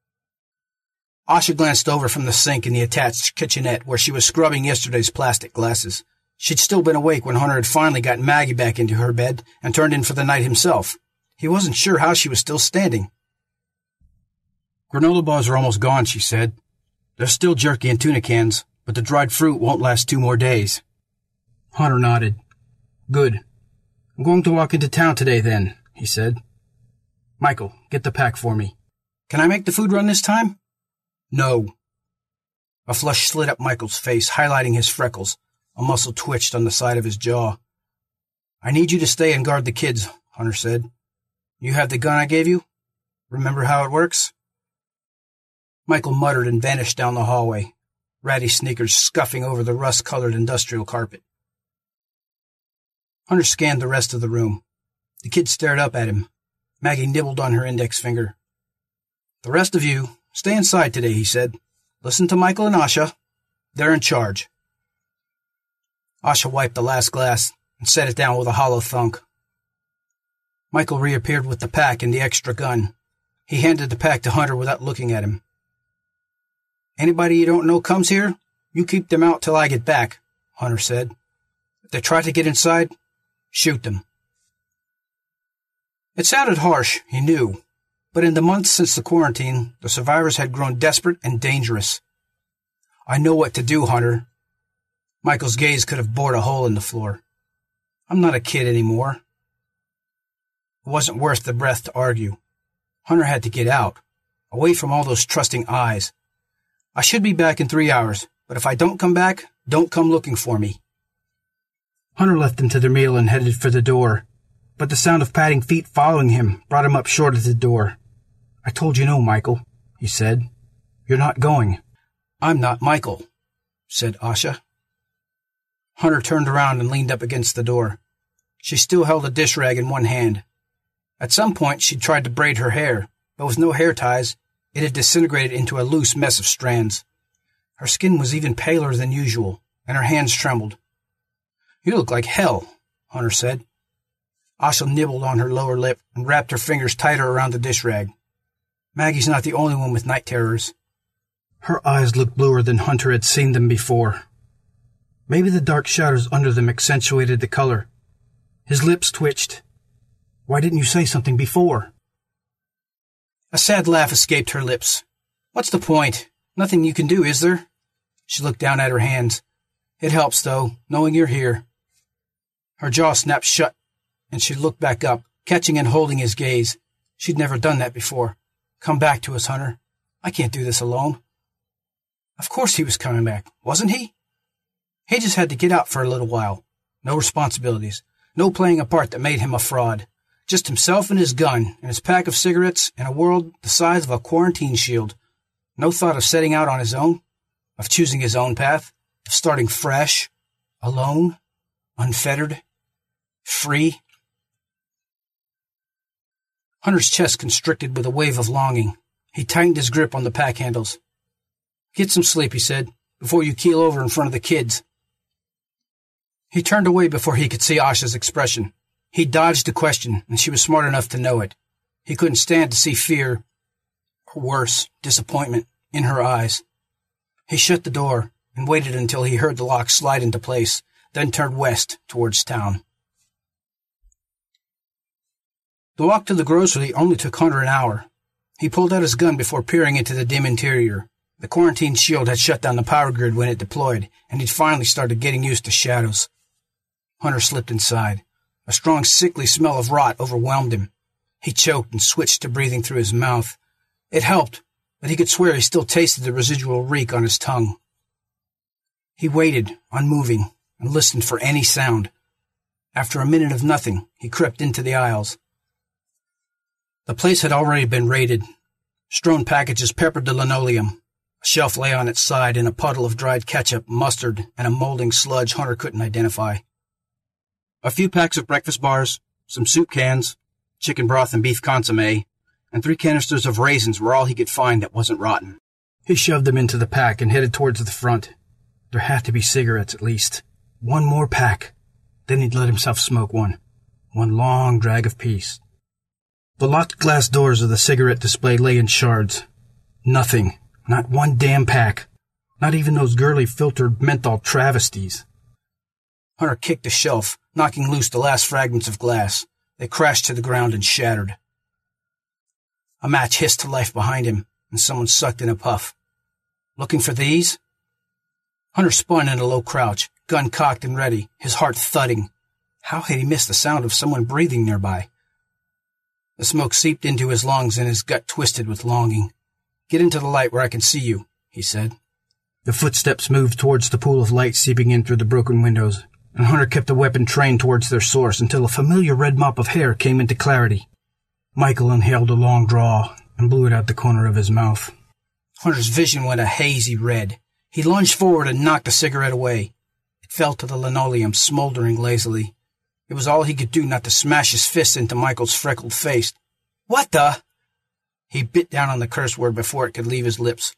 Asha glanced over from the sink in the attached kitchenette where she was scrubbing yesterday's plastic glasses. She'd still been awake when Hunter had finally gotten Maggie back into her bed and turned in for the night himself. He wasn't sure how she was still standing. "Granola bars are almost gone," she said. "There's still jerky and tuna cans, but the dried fruit won't last 2 more days. Hunter nodded. "Good. I'm going to walk into town today then," he said. "Michael, get the pack for me." "Can I make the food run this time?" "No." A flush slid up Michael's face, highlighting his freckles. A muscle twitched on the side of his jaw. "I need you to stay and guard the kids," Hunter said. "You have the gun I gave you? Remember how it works?" Michael muttered and vanished down the hallway, ratty sneakers scuffing over the rust-colored industrial carpet. Hunter scanned the rest of the room. The kids stared up at him. Maggie nibbled on her index finger. "The rest of you, stay inside today," he said. "Listen to Michael and Asha. They're in charge." Asha wiped the last glass and set it down with a hollow thunk. Michael reappeared with the pack and the extra gun. He handed the pack to Hunter without looking at him. "Anybody you don't know comes here, you keep them out till I get back," Hunter said. "If they try to get inside, shoot them." It sounded harsh, he knew, but in the months since the quarantine, the survivors had grown desperate and dangerous. "I know what to do, Hunter." Michael's gaze could have bored a hole in the floor. "I'm not a kid anymore." It wasn't worth the breath to argue. Hunter had to get out, away from all those trusting eyes. "I should be back in 3 hours, but if I don't come back, don't come looking for me." Hunter left them to their meal and headed for the door, but the sound of padding feet following him brought him up short at the door. "I told you no, Michael," he said. "You're not going." "I'm not Michael," said Asha. Hunter turned around and leaned up against the door. She still held a dish rag in one hand. At some point she'd tried to braid her hair, but with no hair ties, it had disintegrated into a loose mess of strands. Her skin was even paler than usual, and her hands trembled. "You look like hell," Hunter said. Asha nibbled on her lower lip and wrapped her fingers tighter around the dish rag. Maggie's not the only one with night terrors. Her eyes looked bluer than Hunter had seen them before. Maybe the dark shadows under them accentuated the color. His lips twitched. Why didn't you say something before? A sad laugh escaped her lips. What's the point? Nothing you can do, is there? She looked down at her hands. It helps, though, knowing you're here. Her jaw snapped shut, and she looked back up, catching and holding his gaze. She'd never done that before. Come back to us, Hunter. I can't do this alone. Of course he was coming back, wasn't he? He just had to get out for a little while. No responsibilities. No playing a part that made him a fraud. Just himself and his gun, and his pack of cigarettes, in a world the size of a quarantine shield. No thought of setting out on his own, of choosing his own path, of starting fresh, alone, unfettered, free. Hunter's chest constricted with a wave of longing. He tightened his grip on the pack handles. Get some sleep, he said, before you keel over in front of the kids. He turned away before he could see Asha's expression. He dodged the question, and she was smart enough to know it. He couldn't stand to see fear, or worse, disappointment, in her eyes. He shut the door and waited until he heard the lock slide into place, then turned west towards town. The walk to the grocery only took Hunter an hour. He pulled out his gun before peering into the dim interior. The quarantine shield had shut down the power grid when it deployed, and he'd finally started getting used to shadows. Hunter slipped inside. A strong, sickly smell of rot overwhelmed him. He choked and switched to breathing through his mouth. It helped, but he could swear he still tasted the residual reek on his tongue. He waited, unmoving, and listened for any sound. After a minute of nothing, he crept into the aisles. The place had already been raided. Strewn packages peppered the linoleum. A shelf lay on its side in a puddle of dried ketchup, mustard, and a molding sludge Hunter couldn't identify. A few packs of breakfast bars, some soup cans, chicken broth and beef consommé, and 3 canisters of raisins were all he could find that wasn't rotten. He shoved them into the pack and headed towards the front. There had to be cigarettes at least. One more pack. Then he'd let himself smoke one. One long drag of peace. The locked glass doors of the cigarette display lay in shards. Nothing. Not one damn pack. Not even those girly filtered menthol travesties. Hunter kicked the shelf, knocking loose the last fragments of glass. They crashed to the ground and shattered. A match hissed to life behind him, and someone sucked in a puff. Looking for these? Hunter spun in a low crouch, gun cocked and ready, his heart thudding. How had he missed the sound of someone breathing nearby? The smoke seeped into his lungs and his gut twisted with longing. Get into the light where I can see you, he said. The footsteps moved towards the pool of light seeping in through the broken windows, and Hunter kept the weapon trained towards their source until a familiar red mop of hair came into clarity. Michael inhaled a long draw and blew it out the corner of his mouth. Hunter's vision went a hazy red. He lunged forward and knocked the cigarette away. It fell to the linoleum, smoldering lazily. It was all he could do not to smash his fist into Michael's freckled face. What the? He bit down on the curse word before it could leave his lips.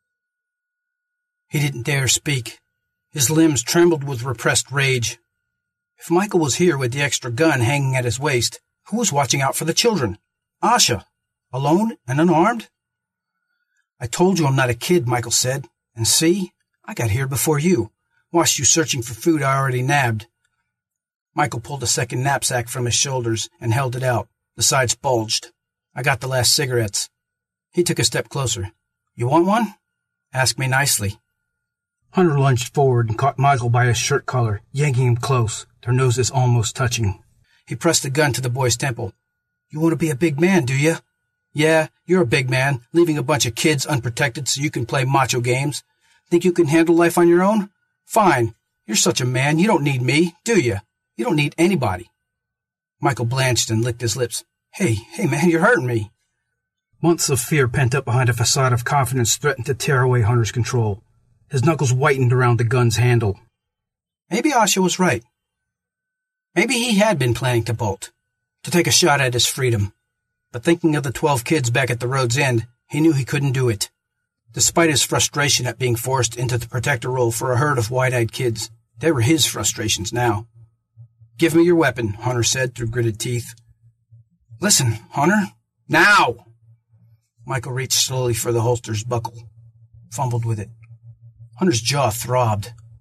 He didn't dare speak. His limbs trembled with repressed rage. If Michael was here with the extra gun hanging at his waist, who was watching out for the children? Asha. Alone and unarmed? I told you I'm not a kid, Michael said. And see, I got here before you. Watched you searching for food I already nabbed. Michael pulled a second knapsack from his shoulders and held it out. The sides bulged. I got the last cigarettes. He took a step closer. You want one? Ask me nicely. Hunter lunged forward and caught Michael by his shirt collar, yanking him close, their noses almost touching. He pressed the gun to the boy's temple. You want to be a big man, do you? Yeah, you're a big man, leaving a bunch of kids unprotected so you can play macho games. Think you can handle life on your own? Fine. You're such a man, you don't need me, do you? You don't need anybody. Michael blanched and licked his lips. Hey, man, you're hurting me. Months of fear pent up behind a facade of confidence threatened to tear away Hunter's control. His knuckles whitened around the gun's handle. Maybe Asha was right. Maybe he had been planning to bolt, to take a shot at his freedom. But thinking of the 12 kids back at the road's end, he knew he couldn't do it. Despite his frustration at being forced into the protector role for a herd of wide-eyed kids, they were his frustrations now. Give me your weapon, Hunter said through gritted teeth. Listen, Hunter. Now! Michael reached slowly for the holster's buckle, fumbled with it. Hunter's jaw throbbed.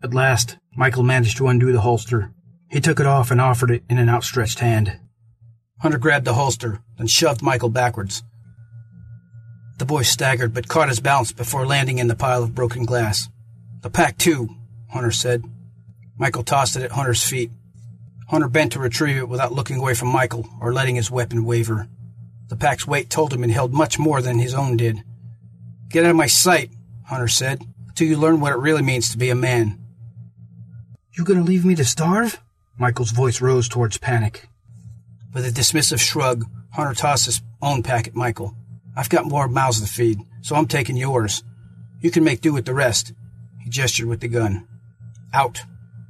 At last, Michael managed to undo the holster. He took it off and offered it in an outstretched hand. Hunter grabbed the holster, then shoved Michael backwards. The boy staggered, but caught his balance before landing in the pile of broken glass. "The pack, too," Hunter said. Michael tossed it at Hunter's feet. Hunter bent to retrieve it without looking away from Michael or letting his weapon waver. The pack's weight told him it held much more than his own did. "Get out of my sight," Hunter said, "until you learn what it really means to be a man." "You gonna leave me to starve?" Michael's voice rose towards panic. With a dismissive shrug, Hunter tossed his own pack at Michael. "I've got more mouths to feed, so I'm taking yours. You can make do with the rest." He gestured with the gun. "Out."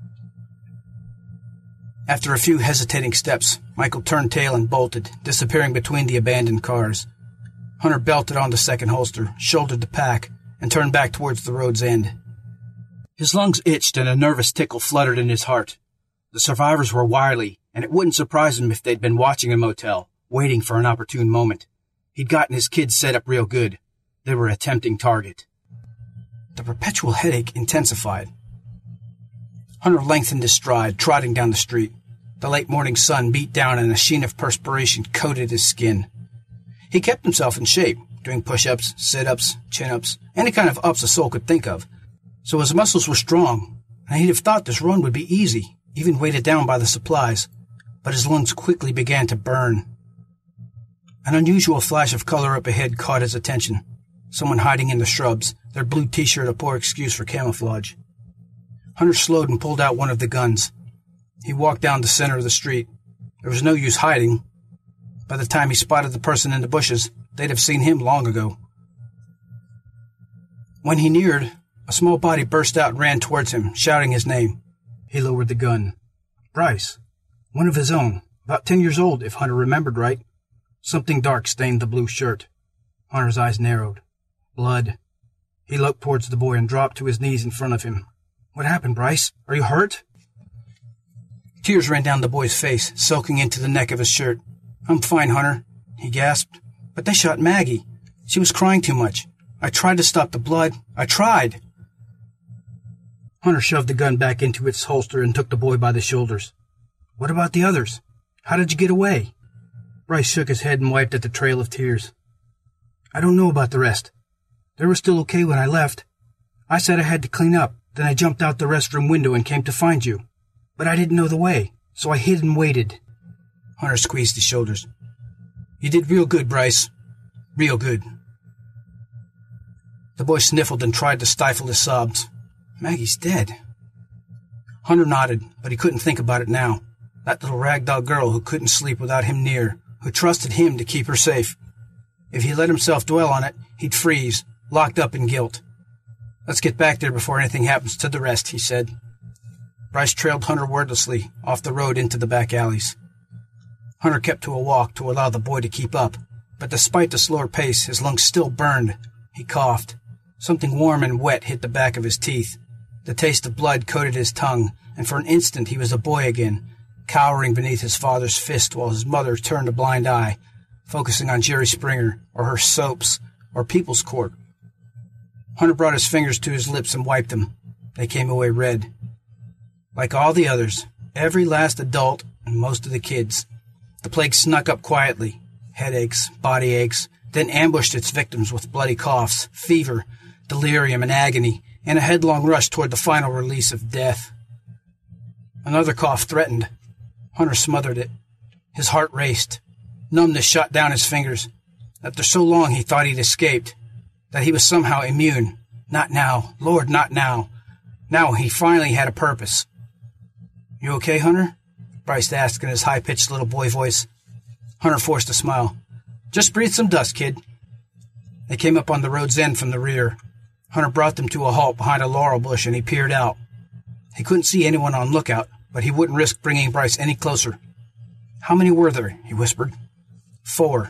After a few hesitating steps, Michael turned tail and bolted, disappearing between the abandoned cars. Hunter belted on the second holster, shouldered the pack, and turned back towards the road's end. His lungs itched and a nervous tickle fluttered in his heart. The survivors were wily, and it wouldn't surprise him if they'd been watching a motel, waiting for an opportune moment. He'd gotten his kids set up real good. They were a tempting target. The perpetual headache intensified. Hunter lengthened his stride, trotting down the street. The late morning sun beat down and a sheen of perspiration coated his skin. He kept himself in shape, doing push-ups, sit-ups, chin-ups, any kind of ups a soul could think of. So his muscles were strong, and he'd have thought this run would be easy, even weighted down by the supplies. But his lungs quickly began to burn. An unusual flash of color up ahead caught his attention. Someone hiding in the shrubs, their blue t-shirt a poor excuse for camouflage. Hunter slowed and pulled out one of the guns. He walked down the center of the street. There was no use hiding. By the time he spotted the person in the bushes, they'd have seen him long ago. When he neared, a small body burst out and ran towards him, shouting his name. He lowered the gun. Bryce. One of his own. About 10 years old, if Hunter remembered right. Something dark stained the blue shirt. Hunter's eyes narrowed. Blood. He loped towards the boy and dropped to his knees in front of him. "What happened, Bryce? Are you hurt?" Tears ran down the boy's face, soaking into the neck of his shirt. "I'm fine, Hunter," he gasped. "But they shot Maggie. She was crying too much. I tried to stop the blood. I tried." Hunter shoved the gun back into its holster and took the boy by the shoulders. "What about the others? How did you get away?" Bryce shook his head and wiped at the trail of tears. "I don't know about the rest. They were still okay when I left. I said I had to clean up, then I jumped out the restroom window and came to find you. But I didn't know the way, so I hid and waited." Hunter squeezed his shoulders. "You did real good, Bryce. Real good." The boy sniffled and tried to stifle his sobs. "Maggie's dead." Hunter nodded, but he couldn't think about it now. That little ragdoll girl who couldn't sleep without him near, who trusted him to keep her safe. If he let himself dwell on it, he'd freeze, locked up in guilt. "Let's get back there before anything happens to the rest," he said. Bryce trailed Hunter wordlessly off the road into the back alleys. Hunter kept to a walk to allow the boy to keep up, but despite the slower pace, his lungs still burned. He coughed. Something warm and wet hit the back of his teeth. The taste of blood coated his tongue, and for an instant he was a boy again, cowering beneath his father's fist while his mother turned a blind eye, focusing on Jerry Springer, or her soaps, or People's Court. Hunter brought his fingers to his lips and wiped them. They came away red. Like all the others, every last adult and most of the kids, the plague snuck up quietly, headaches, body aches, then ambushed its victims with bloody coughs, fever, delirium, and agony, and a headlong rush toward the final release of death. Another cough threatened. Hunter smothered it. His heart raced. Numbness shot down his fingers. After so long he thought he'd escaped, that he was somehow immune. Not now. Lord, not now. Now he finally had a purpose. "You okay, Hunter?" Bryce asked in his high-pitched little boy voice. Hunter forced a smile. "Just breathe some dust, kid." They came up on the road's end from the rear. Hunter brought them to a halt behind a laurel bush, and he peered out. He couldn't see anyone on lookout, but he wouldn't risk bringing Bryce any closer. "How many were there?" he whispered. 4.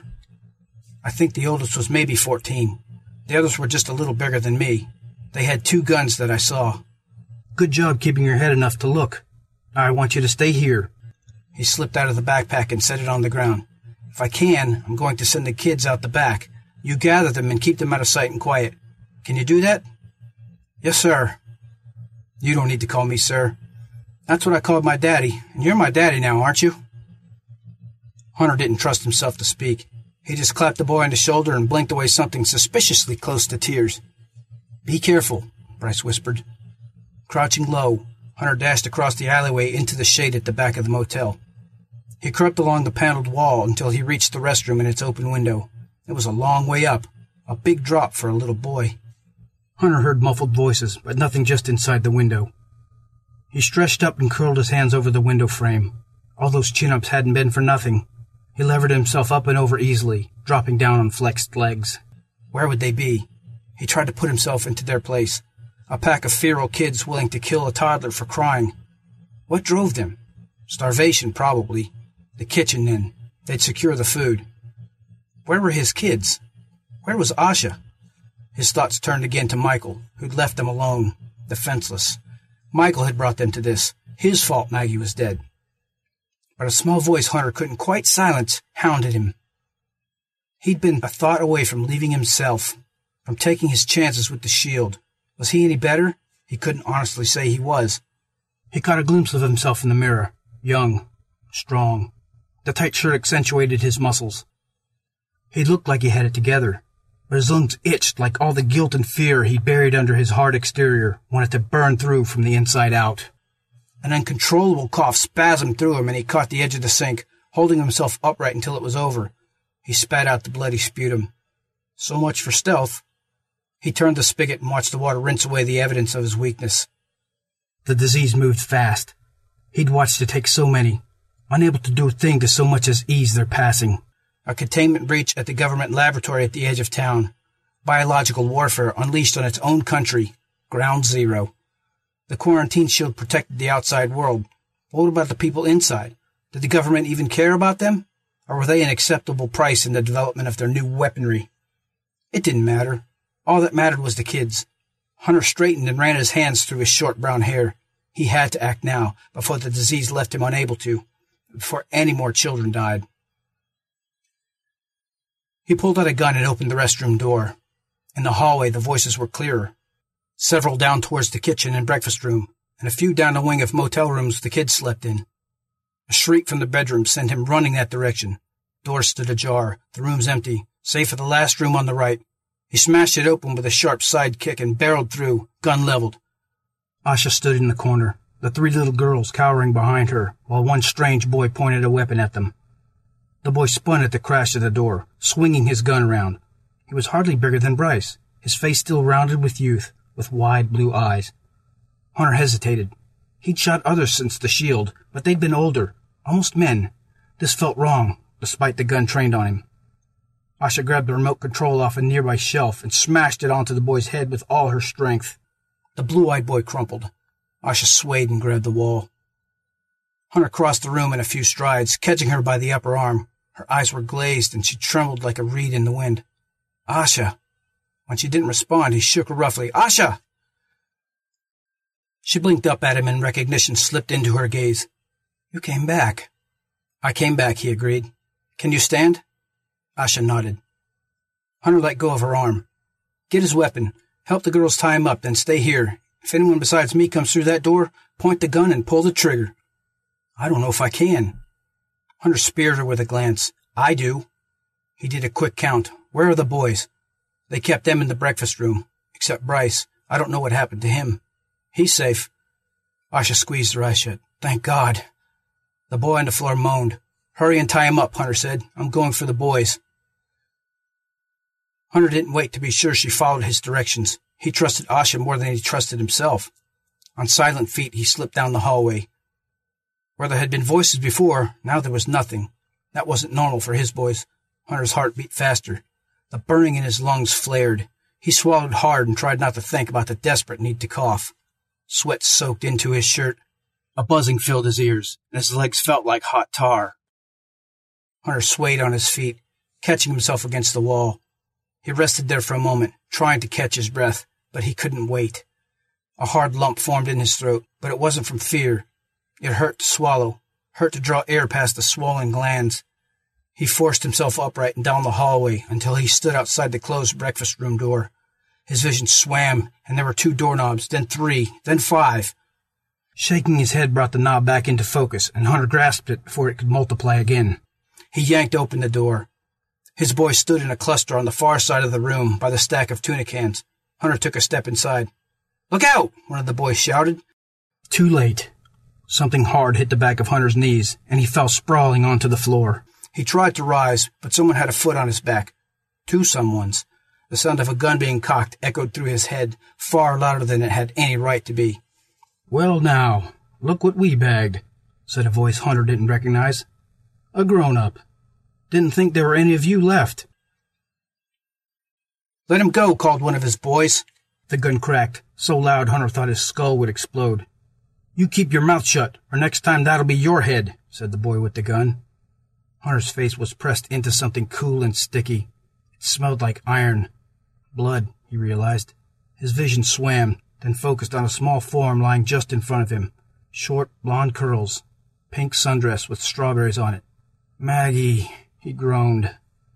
I think the oldest was maybe 14. The others were just a little bigger than me. They had 2 guns that I saw. "Good job keeping your head enough to look. Now I want you to stay here." He slipped out of the backpack and set it on the ground. "If I can, I'm going to send the kids out the back. You gather them and keep them out of sight and quiet. Can you do that?" "Yes, sir." You don't need to call me sir. That's what I called my daddy, and you're my daddy now, aren't you? Hunter didn't trust himself to speak. He just clapped the boy on the shoulder and blinked away something suspiciously close to tears. Be careful, Bryce whispered. Crouching low, Hunter dashed across the alleyway into the shade at the back of the motel. He crept along the paneled wall until he reached the restroom and its open window. It was a long way up, a big drop for a little boy. Hunter heard muffled voices, but nothing just inside the window. He stretched up and curled his hands over the window frame. All those chin-ups hadn't been for nothing. He levered himself up and over easily, dropping down on flexed legs. Where would they be? He tried to put himself into their place. A pack of feral kids willing to kill a toddler for crying. What drove them? Starvation, probably. The kitchen, then. They'd secure the food. Where were his kids? Where was Asha? His thoughts turned again to Michael, who'd left them alone, defenseless. Michael had brought them to this. His fault Maggie was dead. But a small voice Hunter couldn't quite silence hounded him. He'd been a thought away from leaving himself, from taking his chances with the shield. Was he any better? He couldn't honestly say he was. He caught a glimpse of himself in the mirror, young, strong. The tight shirt accentuated his muscles. He looked like he had it together, but his lungs itched like all the guilt and fear he buried under his hard exterior wanted to burn through from the inside out. An uncontrollable cough spasmed through him, and he caught the edge of the sink, holding himself upright until it was over. He spat out the bloody sputum. So much for stealth. He turned the spigot and watched the water rinse away the evidence of his weakness. The disease moved fast. He'd watched it take so many, unable to do a thing to so much as ease their passing. A containment breach at the government laboratory at the edge of town. Biological warfare unleashed on its own country. Ground zero. The quarantine shield protected the outside world. What about the people inside? Did the government even care about them? Or were they an acceptable price in the development of their new weaponry? It didn't matter. All that mattered was the kids. Hunter straightened and ran his hands through his short brown hair. He had to act now, before the disease left him unable to, before any more children died. He pulled out a gun and opened the restroom door. In the hallway, the voices were clearer. Several down towards the kitchen and breakfast room, and a few down the wing of motel rooms the kids slept in. A shriek from the bedroom sent him running that direction. Doors stood ajar, the rooms empty, save for the last room on the right. He smashed it open with a sharp side kick and barreled through, gun leveled. Asha stood in the corner, the three little girls cowering behind her, while one strange boy pointed a weapon at them. The boy spun at the crash of the door, swinging his gun around. He was hardly bigger than Bryce, his face still rounded with youth, with wide blue eyes. Hunter hesitated. He'd shot others since the shield, but they'd been older, almost men. This felt wrong, despite the gun trained on him. Asha grabbed the remote control off a nearby shelf and smashed it onto the boy's head with all her strength. The blue-eyed boy crumpled. Asha swayed and grabbed the wall. Hunter crossed the room in a few strides, catching her by the upper arm. Her eyes were glazed, and she trembled like a reed in the wind. Asha! When she didn't respond, he shook her roughly. Asha! She blinked up at him, and recognition slipped into her gaze. You came back. I came back, he agreed. Can you stand? Asha nodded. Hunter let go of her arm. Get his weapon. Help the girls tie him up, then stay here. If anyone besides me comes through that door, point the gun and pull the trigger. I don't know if I can. Hunter speared her with a glance. I do. He did a quick count. Where are the boys? They kept them in the breakfast room. Except Bryce. I don't know what happened to him. He's safe. Asha squeezed her eyes shut. Thank God. The boy on the floor moaned. Hurry and tie him up, Hunter said. I'm going for the boys. Hunter didn't wait to be sure she followed his directions. He trusted Asha more than he trusted himself. On silent feet, he slipped down the hallway. Where there had been voices before, now there was nothing. That wasn't normal for his boys. Hunter's heart beat faster. The burning in his lungs flared. He swallowed hard and tried not to think about the desperate need to cough. Sweat soaked into his shirt. A buzzing filled his ears, and his legs felt like hot tar. Hunter swayed on his feet, catching himself against the wall. He rested there for a moment, trying to catch his breath, but he couldn't wait. A hard lump formed in his throat, but it wasn't from fear. It hurt to swallow, hurt to draw air past the swollen glands. He forced himself upright and down the hallway until he stood outside the closed breakfast room door. His vision swam, and there were 2 doorknobs, then 3, then 5. Shaking his head brought the knob back into focus, and Hunter grasped it before it could multiply again. He yanked open the door. His boys stood in a cluster on the far side of the room by the stack of tuna cans. Hunter took a step inside. "Look out!" one of the boys shouted. Too late. Something hard hit the back of Hunter's knees, and he fell sprawling onto the floor. He tried to rise, but someone had a foot on his back. 2 someones. The sound of a gun being cocked echoed through his head, far louder than it had any right to be. "Well now, look what we bagged," said a voice Hunter didn't recognize. "A grown-up. Didn't think there were any of you left." "Let him go," called one of his boys. The gun cracked, so loud Hunter thought his skull would explode. "You keep your mouth shut, or next time that'll be your head," said the boy with the gun. Hunter's face was pressed into something cool and sticky. It smelled like iron. Blood, he realized. His vision swam, then focused on a small form lying just in front of him. Short, blonde curls. Pink sundress with strawberries on it. "Maggie," he groaned.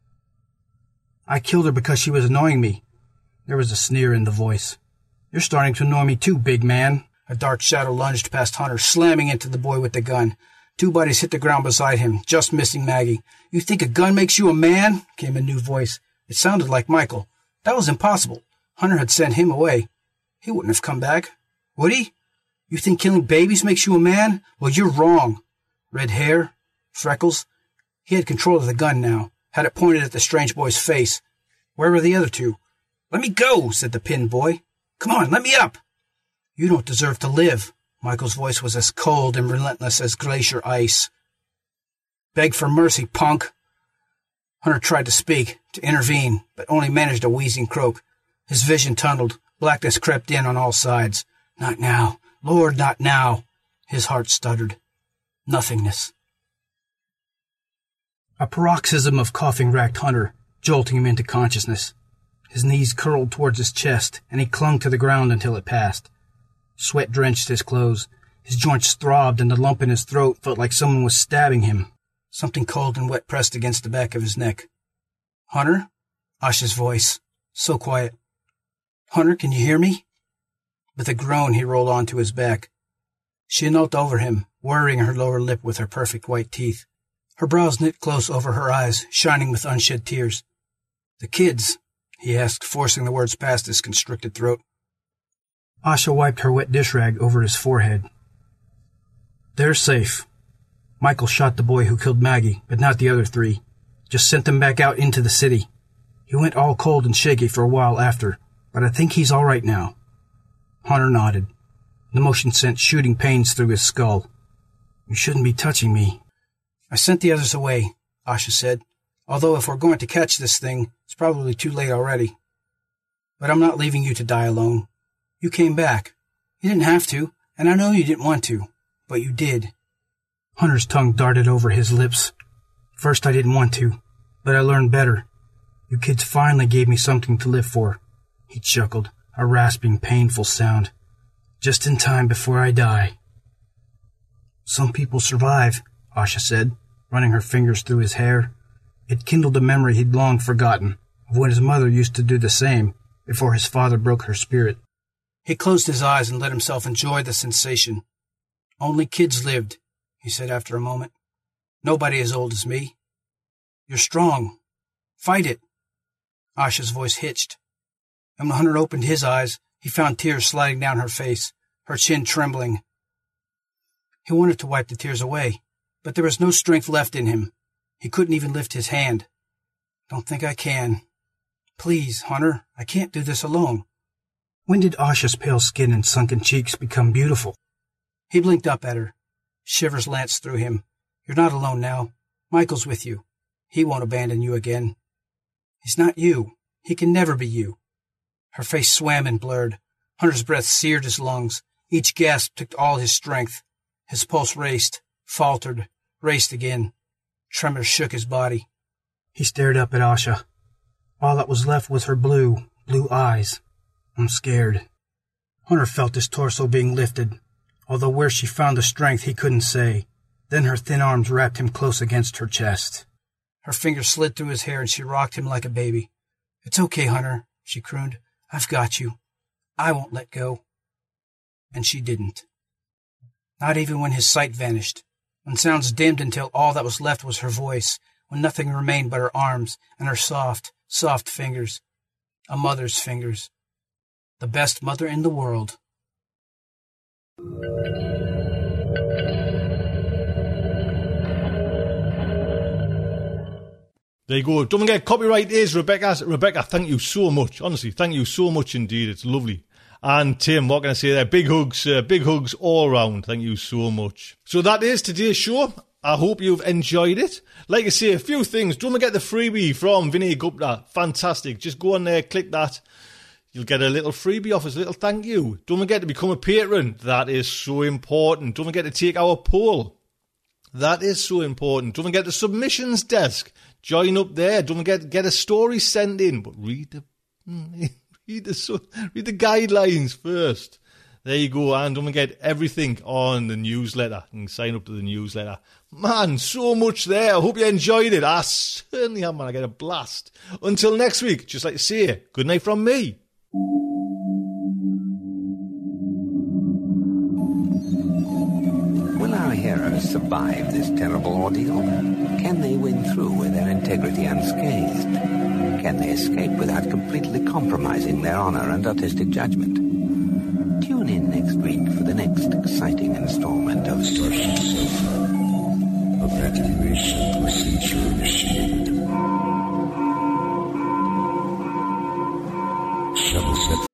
"I killed her because she was annoying me." There was a sneer in the voice. "You're starting to annoy me too, big man." A dark shadow lunged past Hunter, slamming into the boy with the gun. 2 bodies hit the ground beside him, just missing Maggie. "You think a gun makes you a man?" came a new voice. It sounded like Michael. That was impossible. Hunter had sent him away. He wouldn't have come back. Would he? "You think killing babies makes you a man? Well, you're wrong." Red hair, freckles. He had control of the gun now, had it pointed at the strange boy's face. Where were the other 2? "Let me go," said the pinned boy. "Come on, let me up." "You don't deserve to live." Michael's voice was as cold and relentless as glacier ice. "Beg for mercy, punk." Hunter tried to speak, to intervene, but only managed a wheezing croak. His vision tunneled. Blackness crept in on all sides. "Not now. Lord, not now." His heart stuttered. Nothingness. A paroxysm of coughing racked Hunter, jolting him into consciousness. His knees curled towards his chest, and he clung to the ground until it passed. Sweat drenched his clothes. His joints throbbed, and the lump in his throat felt like someone was stabbing him. Something cold and wet pressed against the back of his neck. "Hunter?" Asha's voice. So quiet. "Hunter, can you hear me?" With a groan, he rolled onto his back. She knelt over him, worrying her lower lip with her perfect white teeth. Her brows knit close over her eyes, shining with unshed tears. "The kids?" he asked, forcing the words past his constricted throat. Asha wiped her wet dish rag over his forehead. "They're safe. Michael shot the boy who killed Maggie, but not the other 3. Just sent them back out into the city. He went all cold and shaky for a while after, but I think he's all right now." Hunter nodded. The motion sent shooting pains through his skull. "You shouldn't be touching me." "I sent the others away," Asha said. "Although if we're going to catch this thing, it's probably too late already. But I'm not leaving you to die alone. You came back. You didn't have to, and I know you didn't want to, but you did." Hunter's tongue darted over his lips. "First I didn't want to, but I learned better. You kids finally gave me something to live for." He chuckled, a rasping, painful sound. "Just in time before I die." "Some people survive," Asha said, running her fingers through his hair. It kindled a memory he'd long forgotten, of when his mother used to do the same, before his father broke her spirit. He closed his eyes and let himself enjoy the sensation. "Only kids lived," he said after a moment. "Nobody as old as me. You're strong. Fight it." Asha's voice hitched. And when Hunter opened his eyes, he found tears sliding down her face, her chin trembling. He wanted to wipe the tears away, but there was no strength left in him. He couldn't even lift his hand. "Don't think I can. Please, Hunter, I can't do this alone." When did Asha's pale skin and sunken cheeks become beautiful? He blinked up at her. Shivers lanced through him. "You're not alone now. Michael's with you. He won't abandon you again." "He's not you. He can never be you." Her face swam and blurred. Hunter's breath seared his lungs. Each gasp took all his strength. His pulse raced, faltered, raced again. Tremors shook his body. He stared up at Asha. All that was left was her blue eyes. "I'm scared." Hunter felt his torso being lifted, although where she found the strength he couldn't say. Then her thin arms wrapped him close against her chest. Her fingers slid through his hair and she rocked him like a baby. "It's okay, Hunter," she crooned. I've got you. I won't let go. And she didn't. Not even when his sight vanished, when sounds dimmed until all that was left was her voice, when nothing remained but her arms and her soft, soft fingers. A mother's fingers. The best mother in the world. There you go. Don't forget, copyright is Rebecca's. Rebecca, thank you so much. Honestly, thank you so much indeed. It's lovely. And Tim, what can I say there? Big hugs all round. Thank you so much. So that is today's show. I hope you've enjoyed it. Like I say, a few things. Don't forget the freebie from Vinay Gupta. Fantastic. Just go on there, click that. You'll get a little freebie off us, a little thank you. Don't forget to become a patron. That is so important. Don't forget to take our poll. That is so important. Don't forget the submissions desk. Join up there. Don't forget, get a story sent in. But read the guidelines first. There you go. And don't forget everything on the newsletter. You can sign up to the newsletter. Man, so much there. I hope you enjoyed it. I certainly have, man. I get a blast. Until next week, just like to say, good night from me. Will our heroes survive this terrible ordeal? Can they win through with their integrity unscathed? Can they escape without completely compromising their honor and artistic judgment? Tune in next week for the next exciting installment of Starship Sofa. Evacuation procedure initiated. Shuttle set.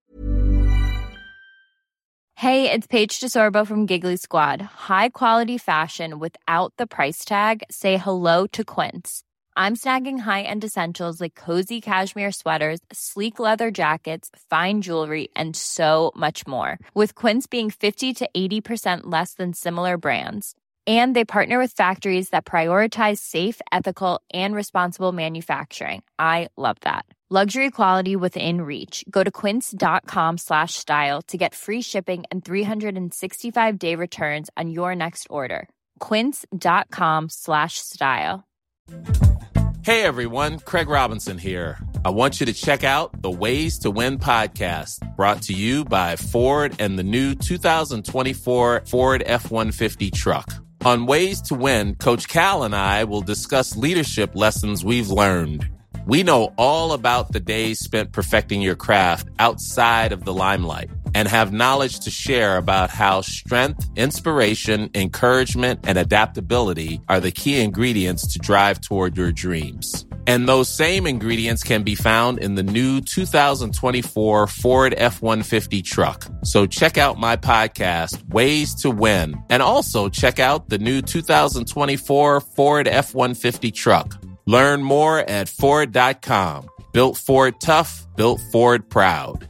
Hey, it's Paige DeSorbo from Giggly Squad. High quality fashion without the price tag. Say hello to Quince. I'm snagging high-end essentials like cozy cashmere sweaters, sleek leather jackets, fine jewelry, and so much more. With Quince being 50 to 80% less than similar brands. And they partner with factories that prioritize safe, ethical, and responsible manufacturing. I love that. Luxury quality within reach. Go to quince.com/style to get free shipping and 365-day returns on your next order. Quince.com/style. Hey everyone, Craig Robinson here. I want you to check out the Ways to Win podcast, brought to you by Ford and the new 2024 Ford F-150 truck. On Ways to Win, Coach Cal and I will discuss leadership lessons we've learned. We know all about the days spent perfecting your craft outside of the limelight and have knowledge to share about how strength, inspiration, encouragement, and adaptability are the key ingredients to drive toward your dreams. And those same ingredients can be found in the new 2024 Ford F-150 truck. So check out my podcast, Ways to Win, and also check out the new 2024 Ford F-150 truck. Learn more at Ford.com. Built Ford tough, built Ford proud.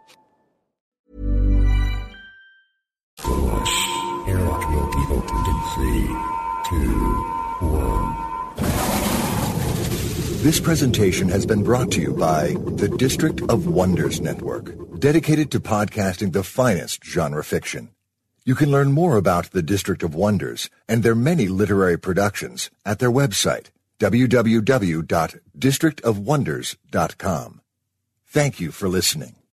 Airlock will be opened in 3, 2, 1. This presentation has been brought to you by the District of Wonders Network, dedicated to podcasting the finest genre fiction. You can learn more about the District of Wonders and their many literary productions at their website, www.districtofwonders.com. Thank you for listening.